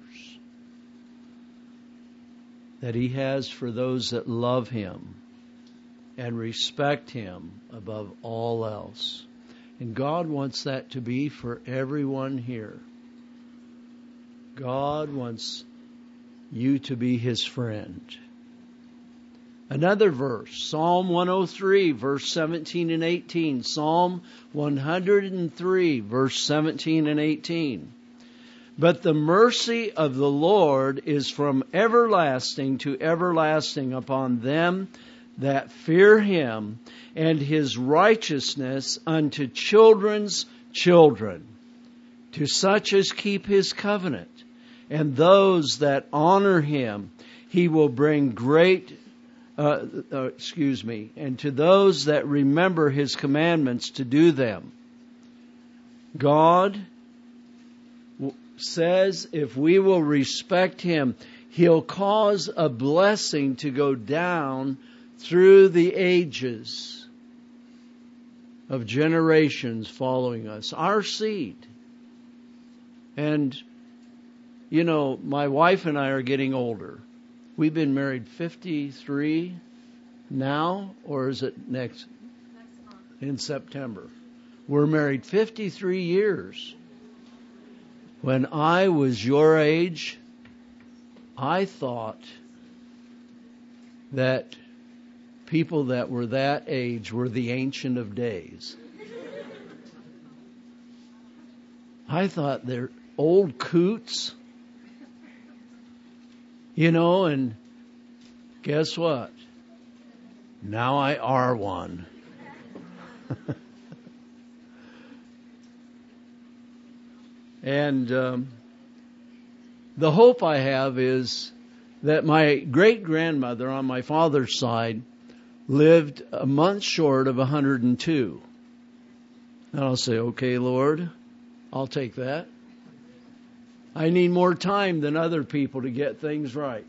that He has for those that love Him and respect Him above all else. And God wants that to be for everyone here. God wants you to be His friend. Another verse, Psalm one oh three, verse seventeen and eighteen. Psalm one hundred three, verse seventeen and eighteen. But the mercy of the Lord is from everlasting to everlasting upon them that fear Him, and His righteousness unto children's children, to such as keep His covenant, and those that honor Him, He will bring great Uh, uh, excuse me, and to those that remember His commandments to do them. God w- says if we will respect Him, He'll cause a blessing to go down through the ages of generations following us, our seed. And, you know, my wife and I are getting older. We've been married fifty-three now, or is it next? Next month. In September. We're married fifty-three years. When I was your age, I thought that people that were that age were the Ancient of Days. I thought they're old coots. You know, and guess what? Now I are one. And um, the hope I have is that my great-grandmother on my father's side lived a month short of one hundred two. And I'll say, okay, Lord, I'll take that. I need more time than other people to get things right.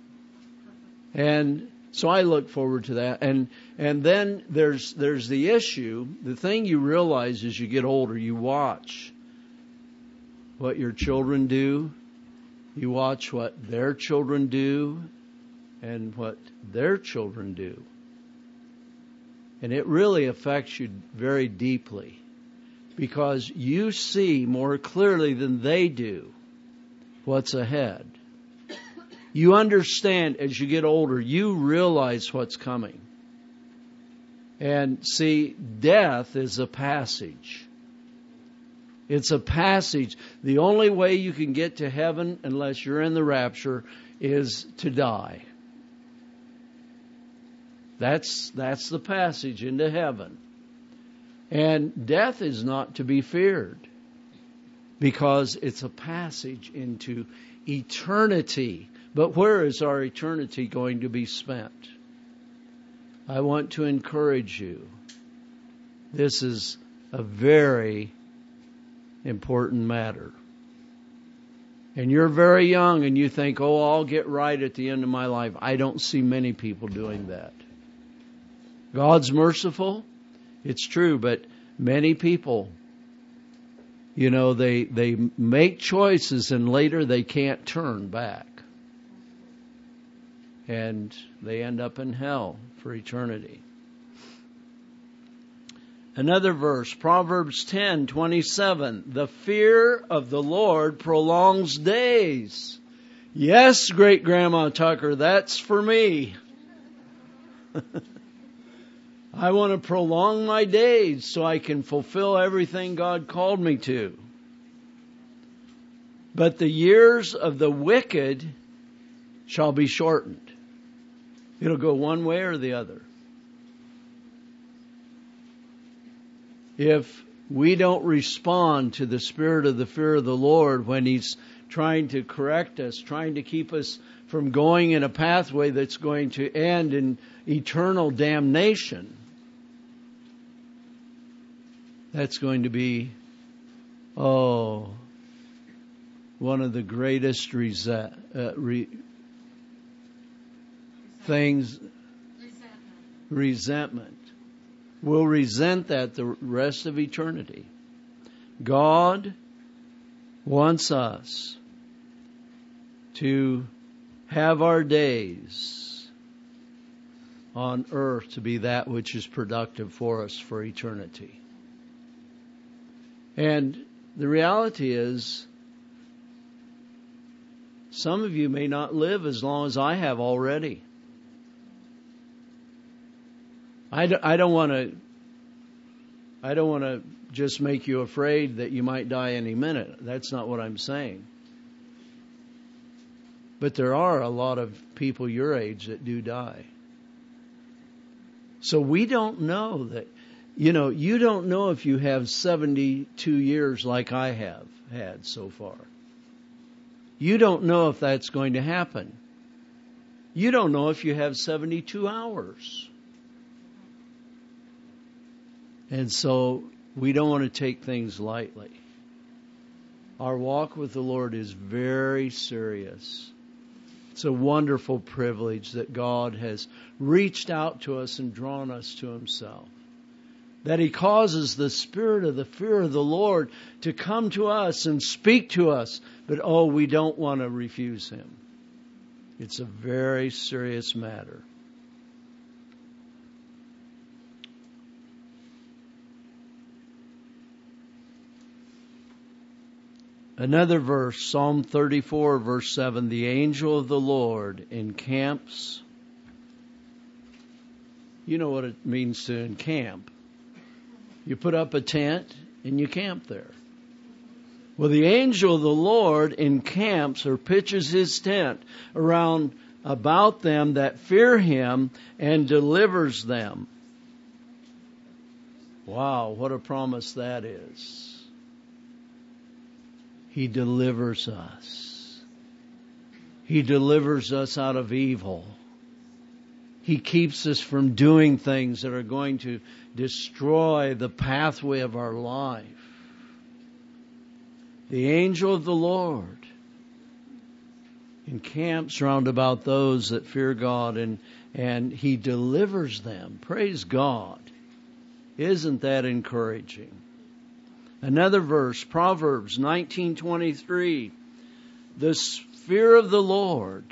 And so I look forward to that. And and then there's there's the issue. The thing you realize as you get older, you watch what your children do. You watch what their children do and what their children do. And it really affects you very deeply because you see more clearly than they do what's ahead. You understand as you get older, you realize what's coming. And see, death is a passage. It's a passage. The only way you can get to heaven, unless you're in the rapture, is to die. That's, that's the passage into heaven. And death is not to be feared, because it's a passage into eternity. But where is our eternity going to be spent? I want to encourage you. This is a very important matter. And you're very young and you think, oh, I'll get right at the end of my life. I don't see many people doing that. God's merciful. It's true, but many people, you know, they, they make choices and later they can't turn back. And they end up in hell for eternity. Another verse, Proverbs ten twenty-seven. The fear of the Lord prolongs days. Yes, Great Grandma Tucker, that's for me. I want to prolong my days so I can fulfill everything God called me to. But the years of the wicked shall be shortened. It'll go one way or the other. If we don't respond to the spirit of the fear of the Lord when He's trying to correct us, trying to keep us from going in a pathway that's going to end in eternal damnation, that's going to be, oh, one of the greatest rese- uh, re- things, resentment. resentment. We'll resent that the rest of eternity. God wants us to have our days on earth to be that which is productive for us for eternity. And the reality is, some of you may not live as long as I have already. I don't, I don't want to I don't want to just make you afraid that you might die any minute. That's not what I'm saying. But there are a lot of people your age that do die. So we don't know that, you know, you don't know if you have seventy-two years like I have had so far. You don't know if that's going to happen. You don't know if you have seventy-two hours. And so we don't want to take things lightly. Our walk with the Lord is very serious. It's a wonderful privilege that God has reached out to us and drawn us to Himself. That He causes the spirit of the fear of the Lord to come to us and speak to us. But oh, we don't want to refuse Him. It's a very serious matter. Another verse, Psalm thirty-four, verse seven, the angel of the Lord encamps. You know what it means to encamp. You put up a tent and you camp there. Well, the angel of the Lord encamps or pitches his tent around about them that fear Him and delivers them. Wow, what a promise that is. He delivers us. He delivers us out of evil. He keeps us from doing things that are going to destroy the pathway of our life. The angel of the Lord encamps round about those that fear God, and, and He delivers them. Praise God. Isn't that encouraging? Another verse, Proverbs nineteen twenty-three. The fear of the Lord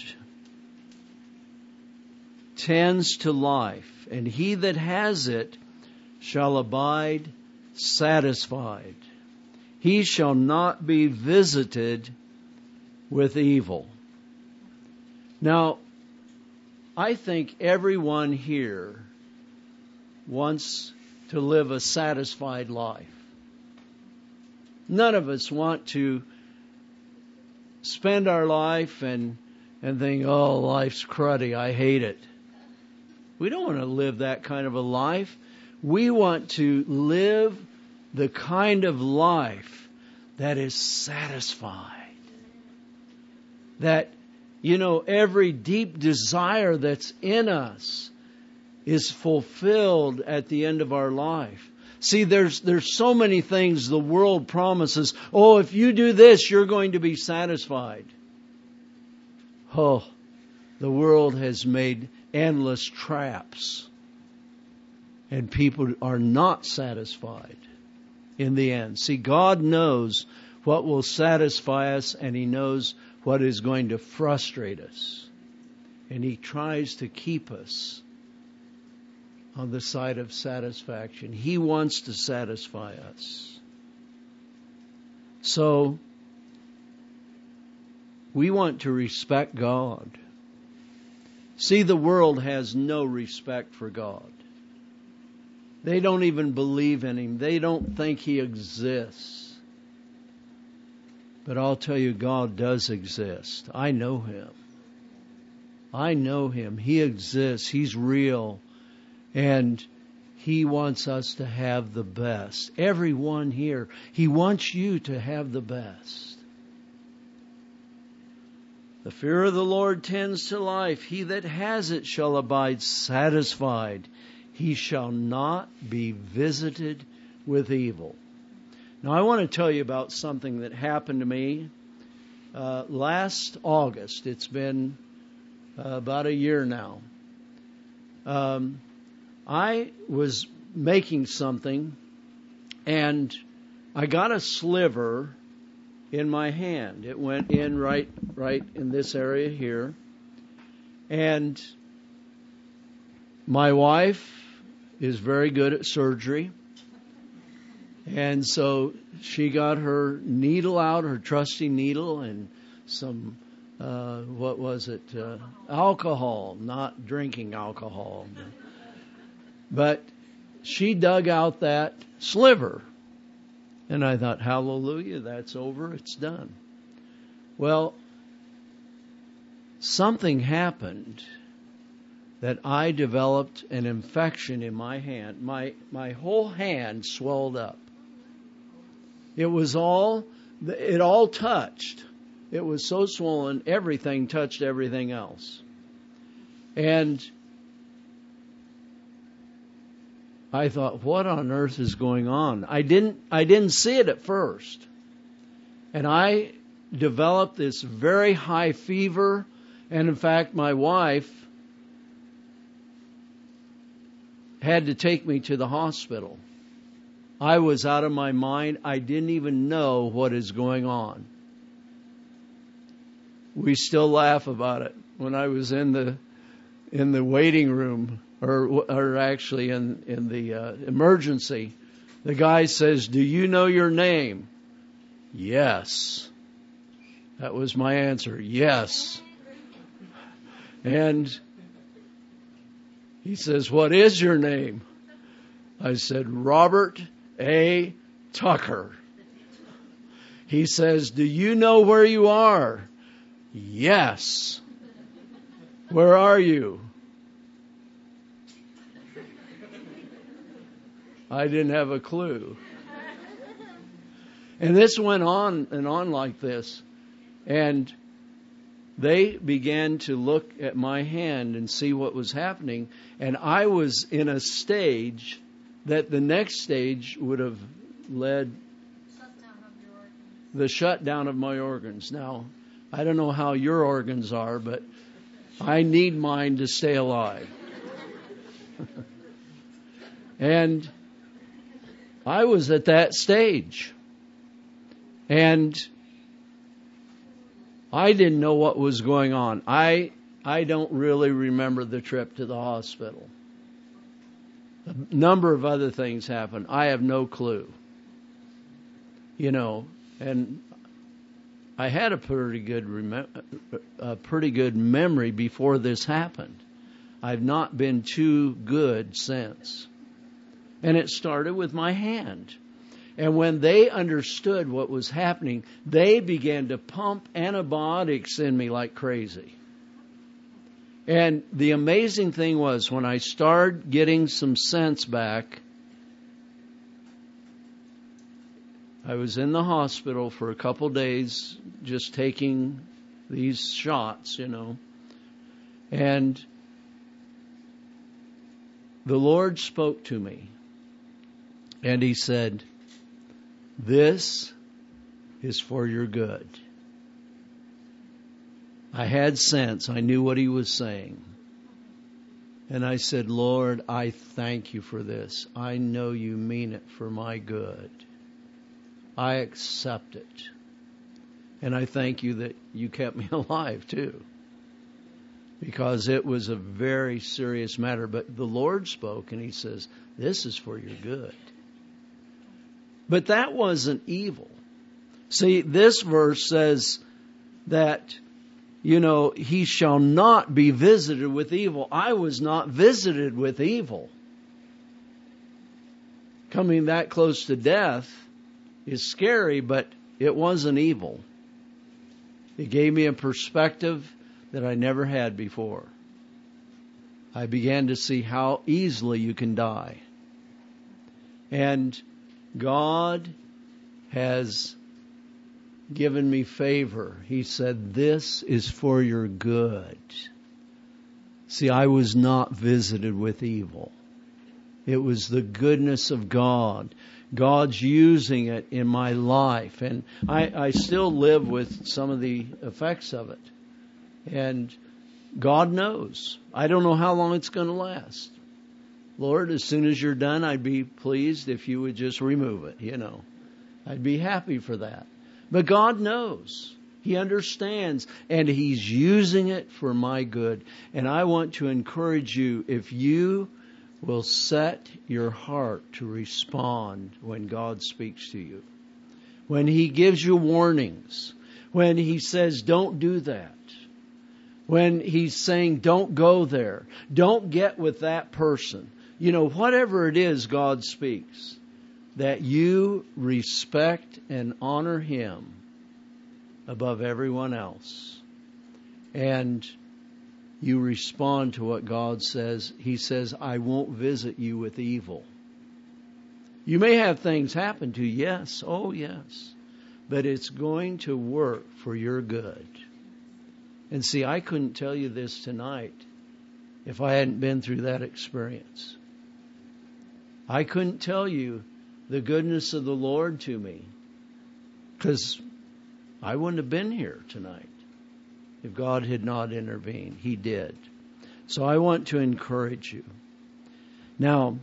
tends to life, and he that has it shall abide satisfied. He shall not be visited with evil. Now, I think everyone here wants to live a satisfied life. None of us want to spend our life and and think, oh, life's cruddy, I hate it. We don't want to live that kind of a life. We want to live the kind of life that is satisfied. That, you know, every deep desire that's in us is fulfilled at the end of our life. See, there's there's so many things the world promises. Oh, if you do this, you're going to be satisfied. Oh, the world has made endless traps. And people are not satisfied in the end. See, God knows what will satisfy us, and He knows what is going to frustrate us. And He tries to keep us on the side of satisfaction. He wants to satisfy us. So, we want to respect God. See, the world has no respect for God. They don't even believe in Him. They don't think He exists. But I'll tell you, God does exist. I know Him. I know Him. He exists. He's real. And He wants us to have the best. Everyone here, He wants you to have the best. The fear of the Lord tends to life. He that has it shall abide satisfied. He shall not be visited with evil. Now I want to tell you about something that happened to me uh, last August. It's been uh, about a year now. Um, I was making something, and I got a sliver in my hand. It went in right, right in this area here. And my wife is very good at surgery. And so she got her needle out, her trusty needle, and some, uh, what was it? Uh, alcohol, not drinking alcohol. But she dug out that sliver. And I thought, hallelujah, that's over, it's done. Well, something happened that I developed an infection in my hand. My my whole hand swelled up. It was all, it all touched. It was so swollen, everything touched everything else. And I thought, what on earth is going on? I didn't I didn't see it at first. And I developed this very high fever. And in fact, my wife had to take me to the hospital. I was out of my mind. I didn't even know what is going on. We still laugh about it. When I was in the in the waiting room, or or actually in in the uh, emergency, the guy says, "Do you know your name?" Yes. That was my answer. Yes. And he says, "What is your name?" I said, "Robert A. Tucker." He says, "Do you know where you are?" Yes. Where are you? I didn't have a clue. And this went on and on like this. And they began to look at my hand and see what was happening. And I was in a stage that the next stage would have led the shutdown of my organs. Now, I don't know how your organs are, but I need mine to stay alive. And I was at that stage. And I didn't know what was going on. I I don't really remember the trip to the hospital. A number of other things happened. I have no clue. You know, and I had a pretty good rem- a pretty good memory before this happened. I've not been too good since. And it started with my hand. And when they understood what was happening, they began to pump antibiotics in me like crazy. And the amazing thing was, when I started getting some sense back, I was in the hospital for a couple days just taking these shots, you know. And the Lord spoke to me. And He said, "This is for your good." I had sense. I knew what He was saying. And I said, "Lord, I thank you for this. I know you mean it for my good. I accept it. And I thank you that you kept me alive too. Because it was a very serious matter. But the Lord spoke and He says, this is for your good. But that wasn't evil. See, this verse says that, you know, he shall not be visited with evil. I was not visited with evil. Coming that close to death is scary, but it wasn't evil. It gave me a perspective that I never had before. I began to see how easily you can die. And God has given me favor. He said, this is for your good. See, I was not visited with evil. It was the goodness of God. God's using it in my life. And I, I still live with some of the effects of it. And God knows. I don't know how long it's going to last. Lord, as soon as you're done, I'd be pleased if you would just remove it, you know. I'd be happy for that. But God knows. He understands. And He's using it for my good. And I want to encourage you, if you will set your heart to respond when God speaks to you. When He gives you warnings. When He says, don't do that. When He's saying, don't go there. Don't get with that person. You know, whatever it is God speaks, that you respect and honor Him above everyone else. And you respond to what God says. He says, I won't visit you with evil. You may have things happen to you, yes, oh yes. But it's going to work for your good. And see, I couldn't tell you this tonight if I hadn't been through that experience. I couldn't tell you the goodness of the Lord to me, because I wouldn't have been here tonight if God had not intervened. He did. So I want to encourage you. Now,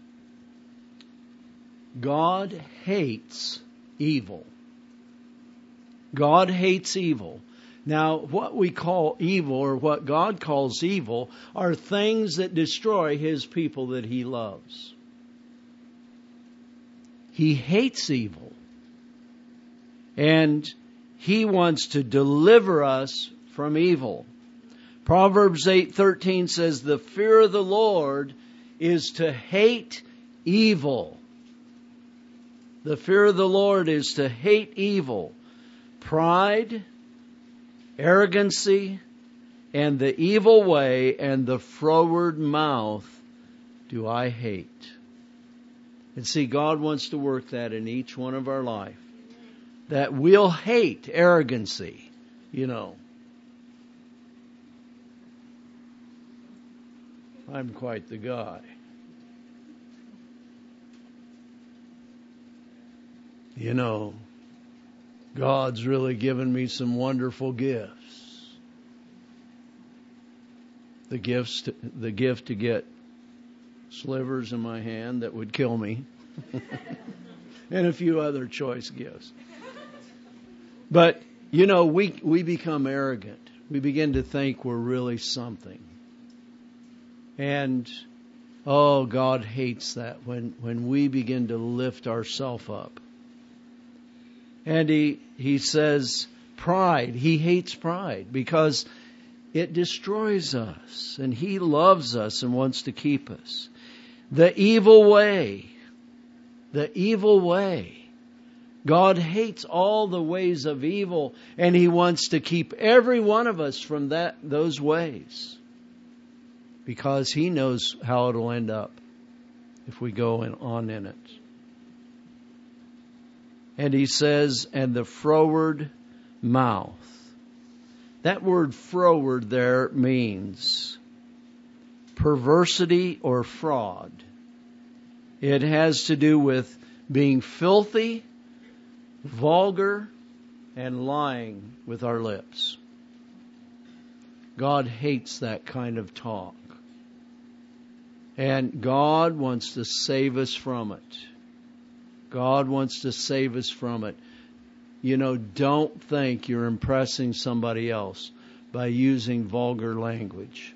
God hates evil. God hates evil. Now, what we call evil, or what God calls evil, are things that destroy His people that He loves. He hates evil. And He wants to deliver us from evil. Proverbs eight thirteen says, the fear of the Lord is to hate evil. The fear of the Lord is to hate evil. Pride, arrogancy, and the evil way, and the froward mouth do I hate. And see, God wants to work that in each one of our life. That we'll hate arrogancy, you know. I'm quite the guy. You know, God's really given me some wonderful gifts. The gifts, to, the gift to get slivers in my hand that would kill me, and a few other choice gifts. But you know, we we become arrogant. We begin to think we're really something, and oh, God hates that when when we begin to lift ourselves up. And he he says pride. He hates pride because it destroys us, and He loves us and wants to keep us. The evil way. The evil way. God hates all the ways of evil, and He wants to keep every one of us from that those ways. Because He knows how it'll end up if we go in, on in it. And He says, and the froward mouth. That word froward there means perversity or fraud. It has to do with being filthy, vulgar, and lying with our lips. God hates that kind of talk. And God wants to save us from it. God wants to save us from it. You know, don't think you're impressing somebody else by using vulgar language.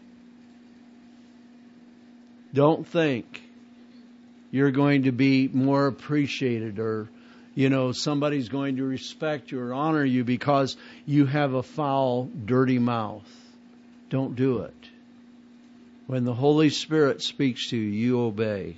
Don't think you're going to be more appreciated, or, you know, somebody's going to respect you or honor you because you have a foul, dirty mouth. Don't do it. When the Holy Spirit speaks to you, you obey.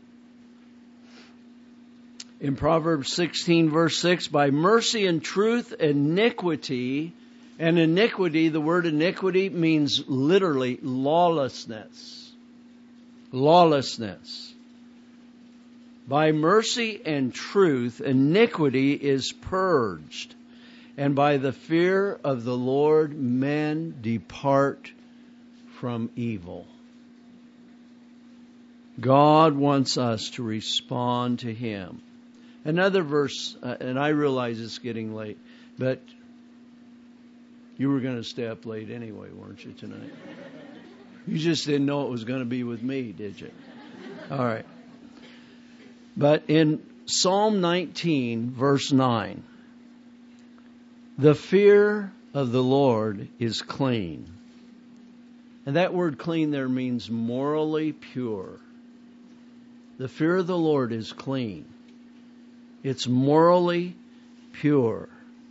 In Proverbs sixteen verse six, by mercy and truth, iniquity, and iniquity, the word iniquity means literally lawlessness. Lawlessness. By mercy and truth, iniquity is purged, and by the fear of the Lord, men depart from evil. God wants us to respond to Him. Another verse, uh, and I realize it's getting late, but you were going to stay up late anyway, weren't you, tonight? You just didn't know it was going to be with me, did you? All right. But in Psalm nineteen, verse nine, the fear of the Lord is clean. And that word clean there means morally pure. The fear of the Lord is clean. It's morally pure.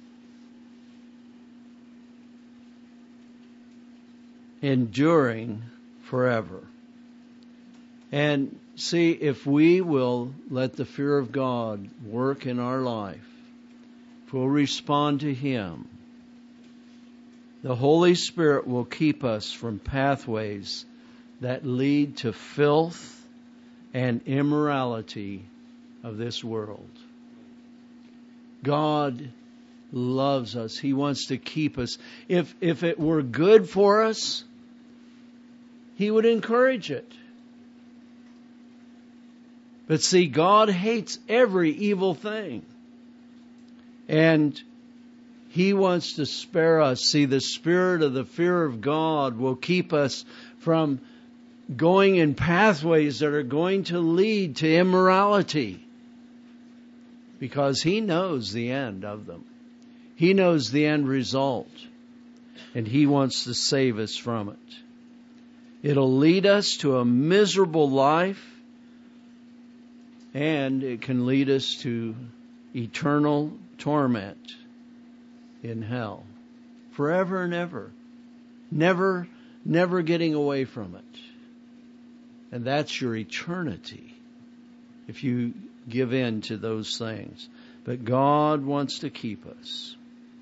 Enduring forever. And see, if we will let the fear of God work in our life, if we'll respond to Him, the Holy Spirit will keep us from pathways that lead to filth and immorality of this world. God loves us. He wants to keep us. If, if it were good for us, He would encourage it. But see, God hates every evil thing. And He wants to spare us. See, the spirit of the fear of God will keep us from going in pathways that are going to lead to immorality. Because He knows the end of them. He knows the end result. And He wants to save us from it. It'll lead us to a miserable life. And it can lead us to eternal torment in hell. Forever and ever. Never, never getting away from it. And that's your eternity. If you give in to those things. But God wants to keep us.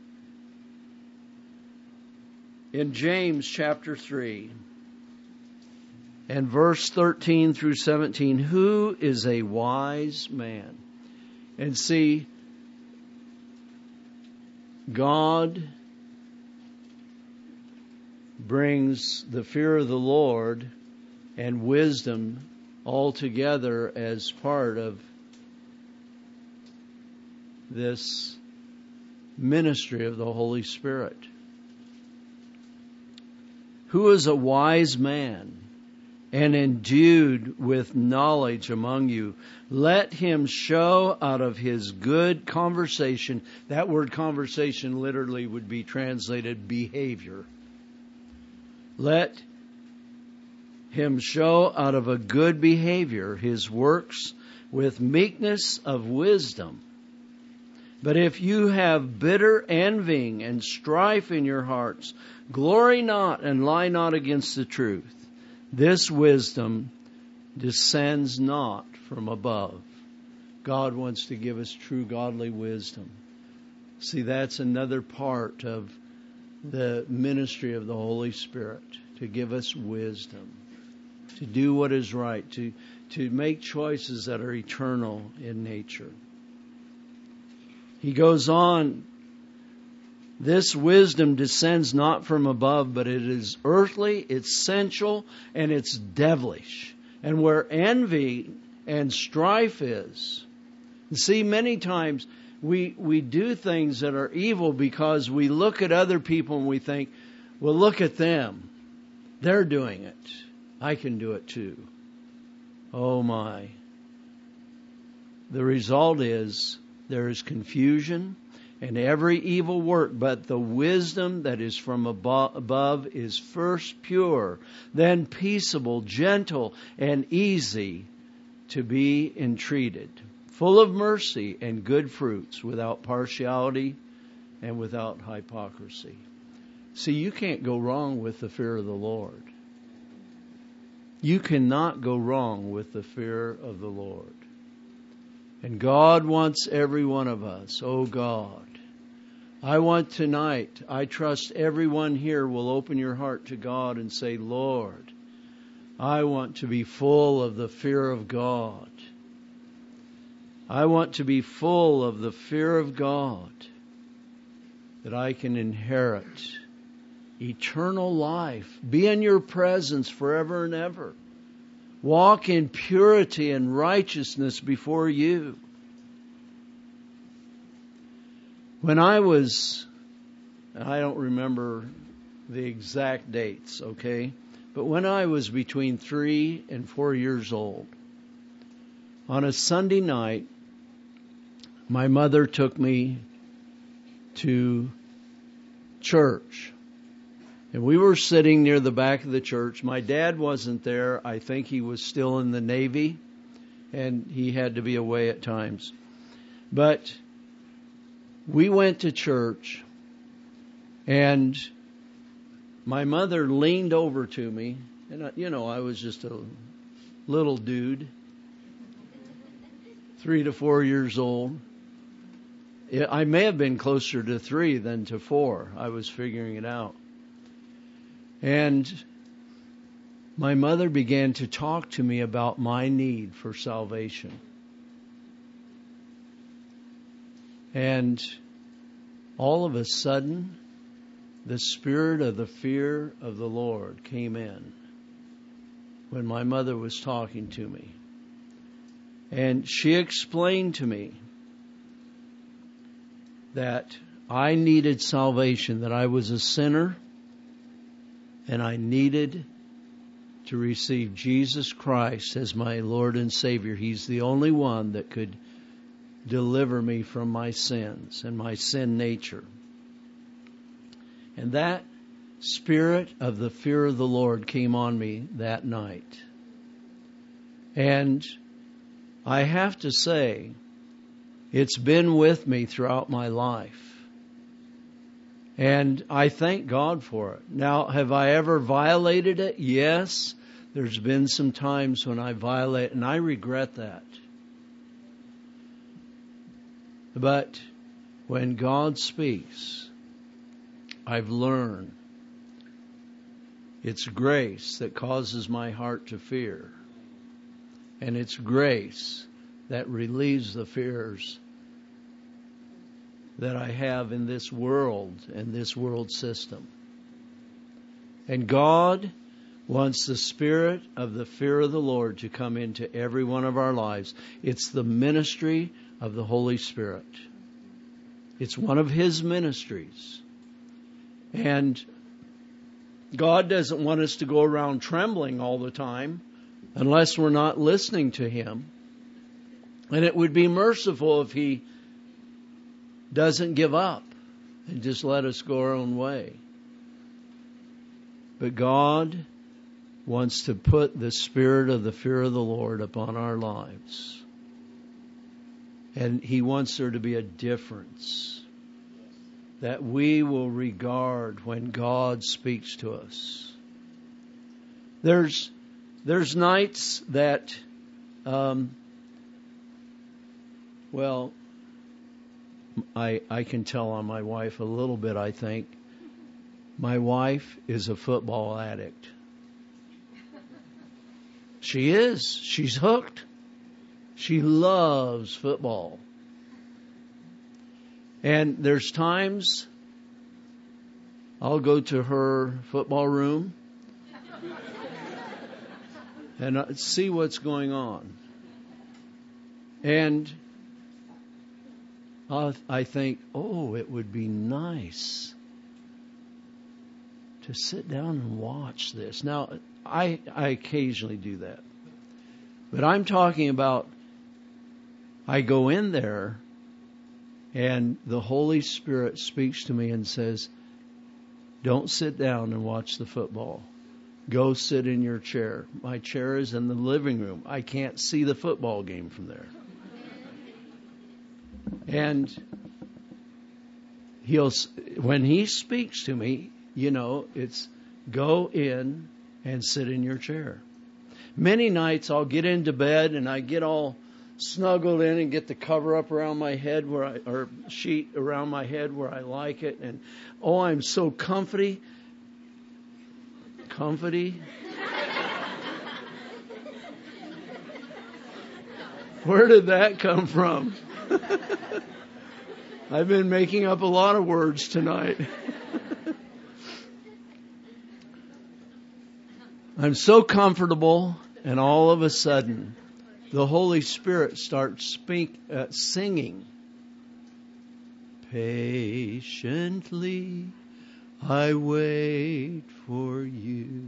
In James chapter three and verse thirteen through seventeen, who is a wise man? And see, God brings the fear of the Lord and wisdom all together as part of this ministry of the Holy Spirit. Who is a wise man and endued with knowledge among you? Let him show out of his good conversation. That word conversation literally would be translated behavior. Let him show out of a good behavior his works with meekness of wisdom. But if you have bitter envying and strife in your hearts, glory not and lie not against the truth. This wisdom descends not from above. God wants to give us true godly wisdom. See, that's another part of the ministry of the Holy Spirit, to give us wisdom, to do what is right, to, to make choices that are eternal in nature. He goes on, this wisdom descends not from above, but it is earthly, it's sensual, and it's devilish. And where envy and strife is, you see, many times we we do things that are evil because we look at other people and we think, well, look at them. They're doing it. I can do it too. Oh my. The result is there is confusion and every evil work, but the wisdom that is from above is first pure, then peaceable, gentle, and easy to be entreated, full of mercy and good fruits, without partiality and without hypocrisy. See, you can't go wrong with the fear of the Lord. You cannot go wrong with the fear of the Lord. And God wants every one of us. Oh God, I want tonight, I trust everyone here will open your heart to God and say, Lord, I want to be full of the fear of God. I want to be full of the fear of God, that I can inherit eternal life, be in your presence forever and ever, walk in purity and righteousness before you. When I was, I don't remember the exact dates, okay? But when I was between three and four years old, on a Sunday night, my mother took me to church. And we were sitting near the back of the church. My dad wasn't there. I think he was still in the Navy, and he had to be away at times. But we went to church, and my mother leaned over to me, and, you know, I was just a little dude, three to four years old. I may have been closer to three than to four. I was figuring it out. And my mother began to talk to me about my need for salvation. And all of a sudden, the spirit of the fear of the Lord came in when my mother was talking to me. And she explained to me that I needed salvation, that I was a sinner, and I needed to receive Jesus Christ as my Lord and Savior. He's the only one that could deliver me from my sins and my sin nature. And that spirit of the fear of the Lord came on me that night. And I have to say, it's been with me throughout my life. And I thank God for it. Now, have I ever violated it? Yes. There's been some times when I violate, and I regret that. But when God speaks, I've learned it's grace that causes my heart to fear. And it's grace that relieves the fears that I have in this world and this world system. And God wants the spirit of the fear of the Lord to come into every one of our lives. It's the ministry of the Holy Spirit. It's one of His ministries. And God doesn't want us to go around trembling all the time unless we're not listening to Him. And it would be merciful if He doesn't give up and just let us go our own way. But God wants to put the spirit of the fear of the Lord upon our lives. And He wants there to be a difference that we will regard when God speaks to us. There's there's nights that, um, well, I I can tell on my wife a little bit, I think. My wife is a football addict. She is. She's hooked. She loves football. And there's times I'll go to her football room and see what's going on. And I think, oh, it would be nice to sit down and watch this. Now, I, I occasionally do that. But I'm talking about, I go in there and the Holy Spirit speaks to me and says, don't sit down and watch the football. Go sit in your chair. My chair is in the living room. I can't see the football game from there. And he'll, when He speaks to me, you know, it's go in and sit in your chair. Many nights I'll get into bed and I get all snuggled in and get the cover up around my head where I, or sheet around my head where I like it. And oh, I'm so comfy. Comfy. Where did that come from? I've been making up a lot of words tonight. I'm so comfortable, and all of a sudden, the Holy Spirit starts speak, uh, singing. Patiently I wait for you.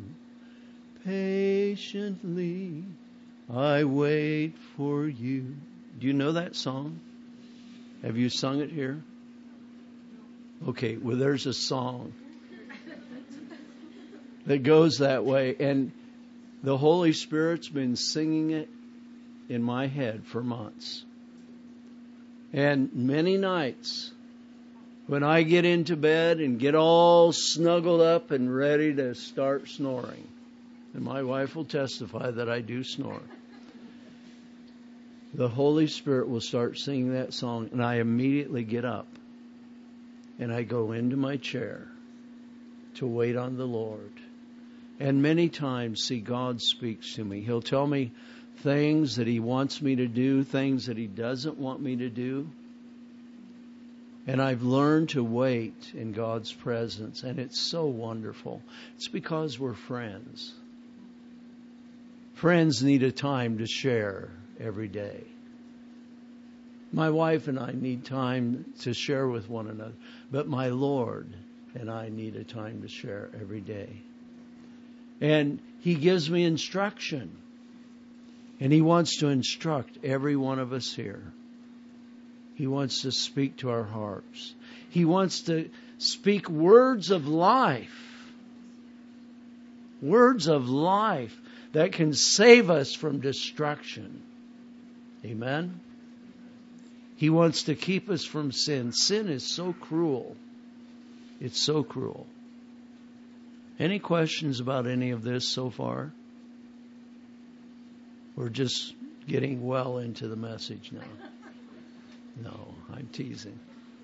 Patiently I wait for you. Do you know that song? Have you sung it here? Okay, well there's a song that goes that way, and the Holy Spirit's been singing it in my head for months. And many nights when I get into bed and get all snuggled up and ready to start snoring, and my wife will testify that I do snore, the Holy Spirit will start singing that song, and I immediately get up and I go into my chair to wait on the Lord. And many times, see, God speaks to me. He'll tell me things that He wants me to do, things that He doesn't want me to do. And I've learned to wait in God's presence, and it's so wonderful. It's because we're friends. Friends need a time to share every day. My wife and I need time to share with one another, but my Lord and I need a time to share every day. And He gives me instruction, and He wants to instruct every one of us here. He wants to speak to our hearts. He wants to speak words of life. Words of life that can save us from destruction. Amen? He wants to keep us from sin. Sin is so cruel. It's so cruel. Any questions about any of this so far? We're just getting well into the message now. No, I'm teasing.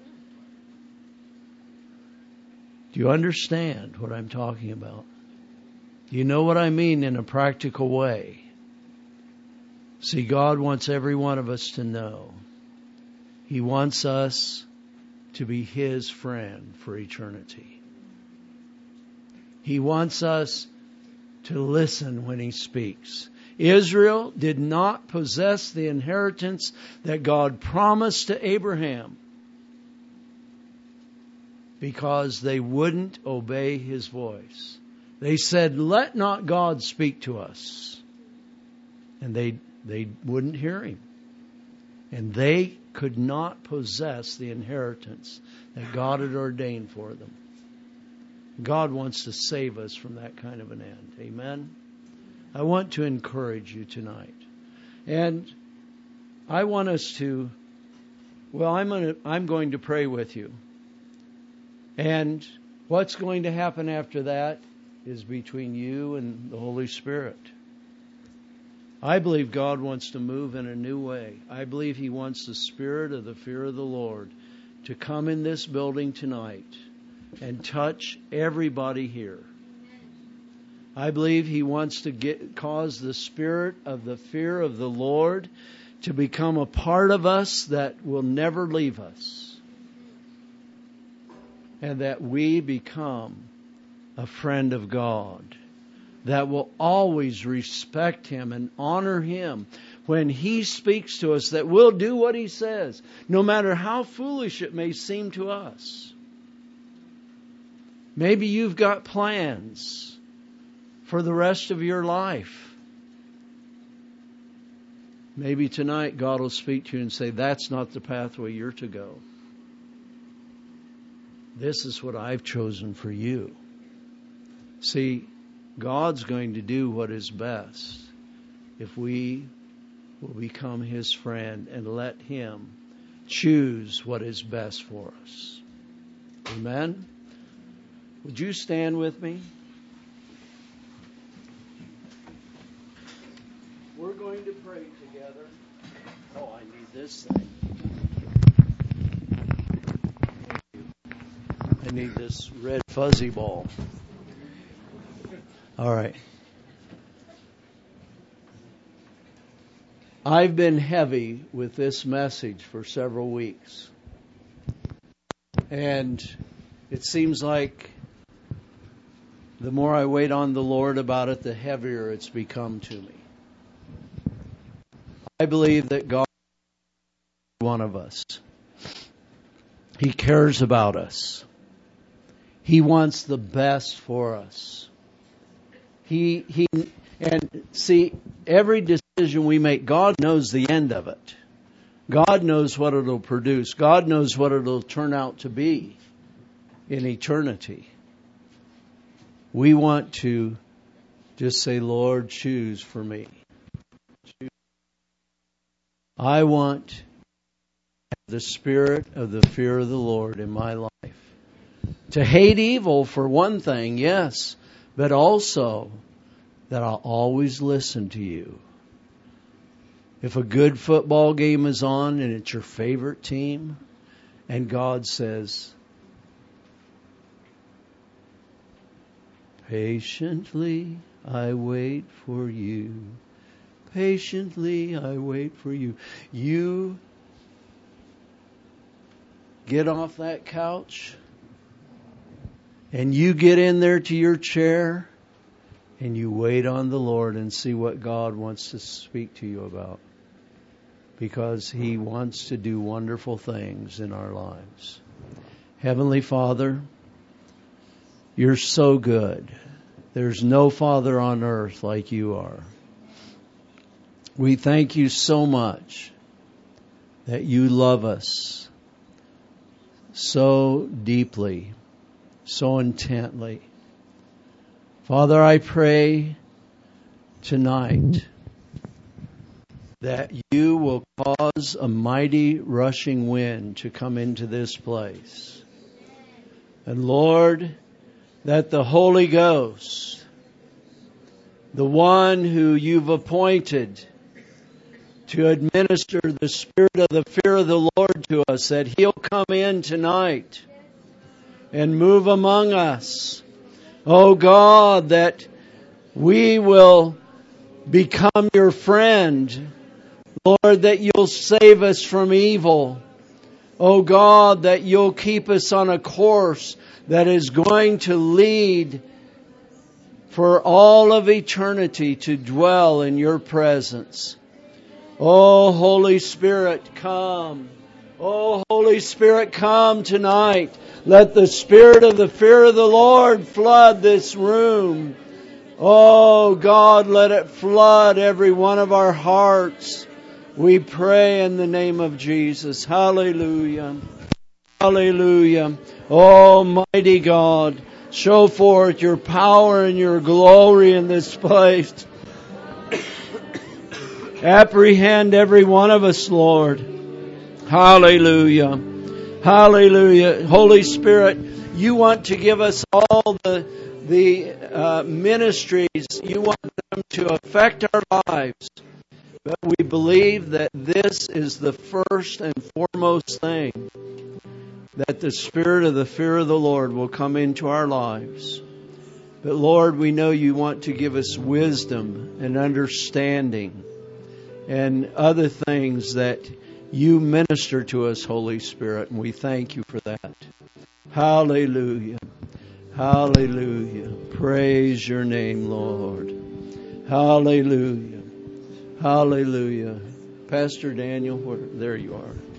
Do you understand what I'm talking about? Do you know what I mean in a practical way? See, God wants every one of us to know. He wants us to be His friend for eternity. He wants us to listen when He speaks. Israel did not possess the inheritance that God promised to Abraham because they wouldn't obey His voice. They said, "Let not God speak to us." And they they wouldn't hear Him. And they could not possess the inheritance that God had ordained for them. God wants to save us from that kind of an end. Amen? I want to encourage you tonight. And I want us to, well, I'm going to, I'm going to pray with you. And what's going to happen after that is between you and the Holy Spirit. I believe God wants to move in a new way. I believe He wants the spirit of the fear of the Lord to come in this building tonight and touch everybody here. I believe He wants to get, cause the spirit of the fear of the Lord to become a part of us that will never leave us. And that we become a friend of God that will always respect Him and honor Him when He speaks to us, that we'll do what He says, no matter how foolish it may seem to us. Maybe you've got plans for the rest of your life. Maybe tonight God will speak to you and say, "That's not the pathway you're to go. This is what I've chosen for you." See, God's going to do what is best if we will become His friend and let Him choose what is best for us. Amen? Would you stand with me? We're going to pray together. Oh, I need this thing. I need this red fuzzy ball. All right. I've been heavy with this message for several weeks. And it seems like the more I wait on the Lord about it, the heavier it's become to me. I believe that God is one of us. He cares about us. He wants the best for us. He, he, and see, every decision we make, God knows the end of it. God knows what it'll produce. God knows what it'll turn out to be in eternity. We want to just say, Lord, choose for me. Choose. I want the spirit of the fear of the Lord in my life. To hate evil for one thing, yes, but also that I'll always listen to you. If a good football game is on and it's your favorite team, and God says, patiently I wait for you. Patiently I wait for you. You get off that couch and you get in there to your chair and you wait on the Lord and see what God wants to speak to you about. Because He wants to do wonderful things in our lives. Heavenly Father, You're so good. There's no Father on earth like You are. We thank You so much that You love us so deeply, so intently. Father, I pray tonight that You will cause a mighty rushing wind to come into this place. And Lord, that the Holy Ghost, the one who You've appointed to administer the spirit of the fear of the Lord to us, that He'll come in tonight and move among us. Oh God, that we will become Your friend. Lord, that You'll save us from evil. Oh God, that You'll keep us on a course that is going to lead for all of eternity to dwell in Your presence. Oh, Holy Spirit, come. Oh, Holy Spirit, come tonight. Let the spirit of the fear of the Lord flood this room. Oh, God, let it flood every one of our hearts. We pray in the name of Jesus. Hallelujah. Hallelujah. Almighty God, show forth Your power and Your glory in this place. Apprehend every one of us, Lord. Hallelujah. Hallelujah. Holy Spirit, You want to give us all the the uh, ministries. You want them to affect our lives. But we believe that this is the first and foremost thing, that the spirit of the fear of the Lord will come into our lives. But Lord, we know You want to give us wisdom and understanding and other things that You minister to us, Holy Spirit, and we thank You for that. Hallelujah. Hallelujah. Praise Your name, Lord. Hallelujah. Hallelujah. Pastor Daniel, where, there you are.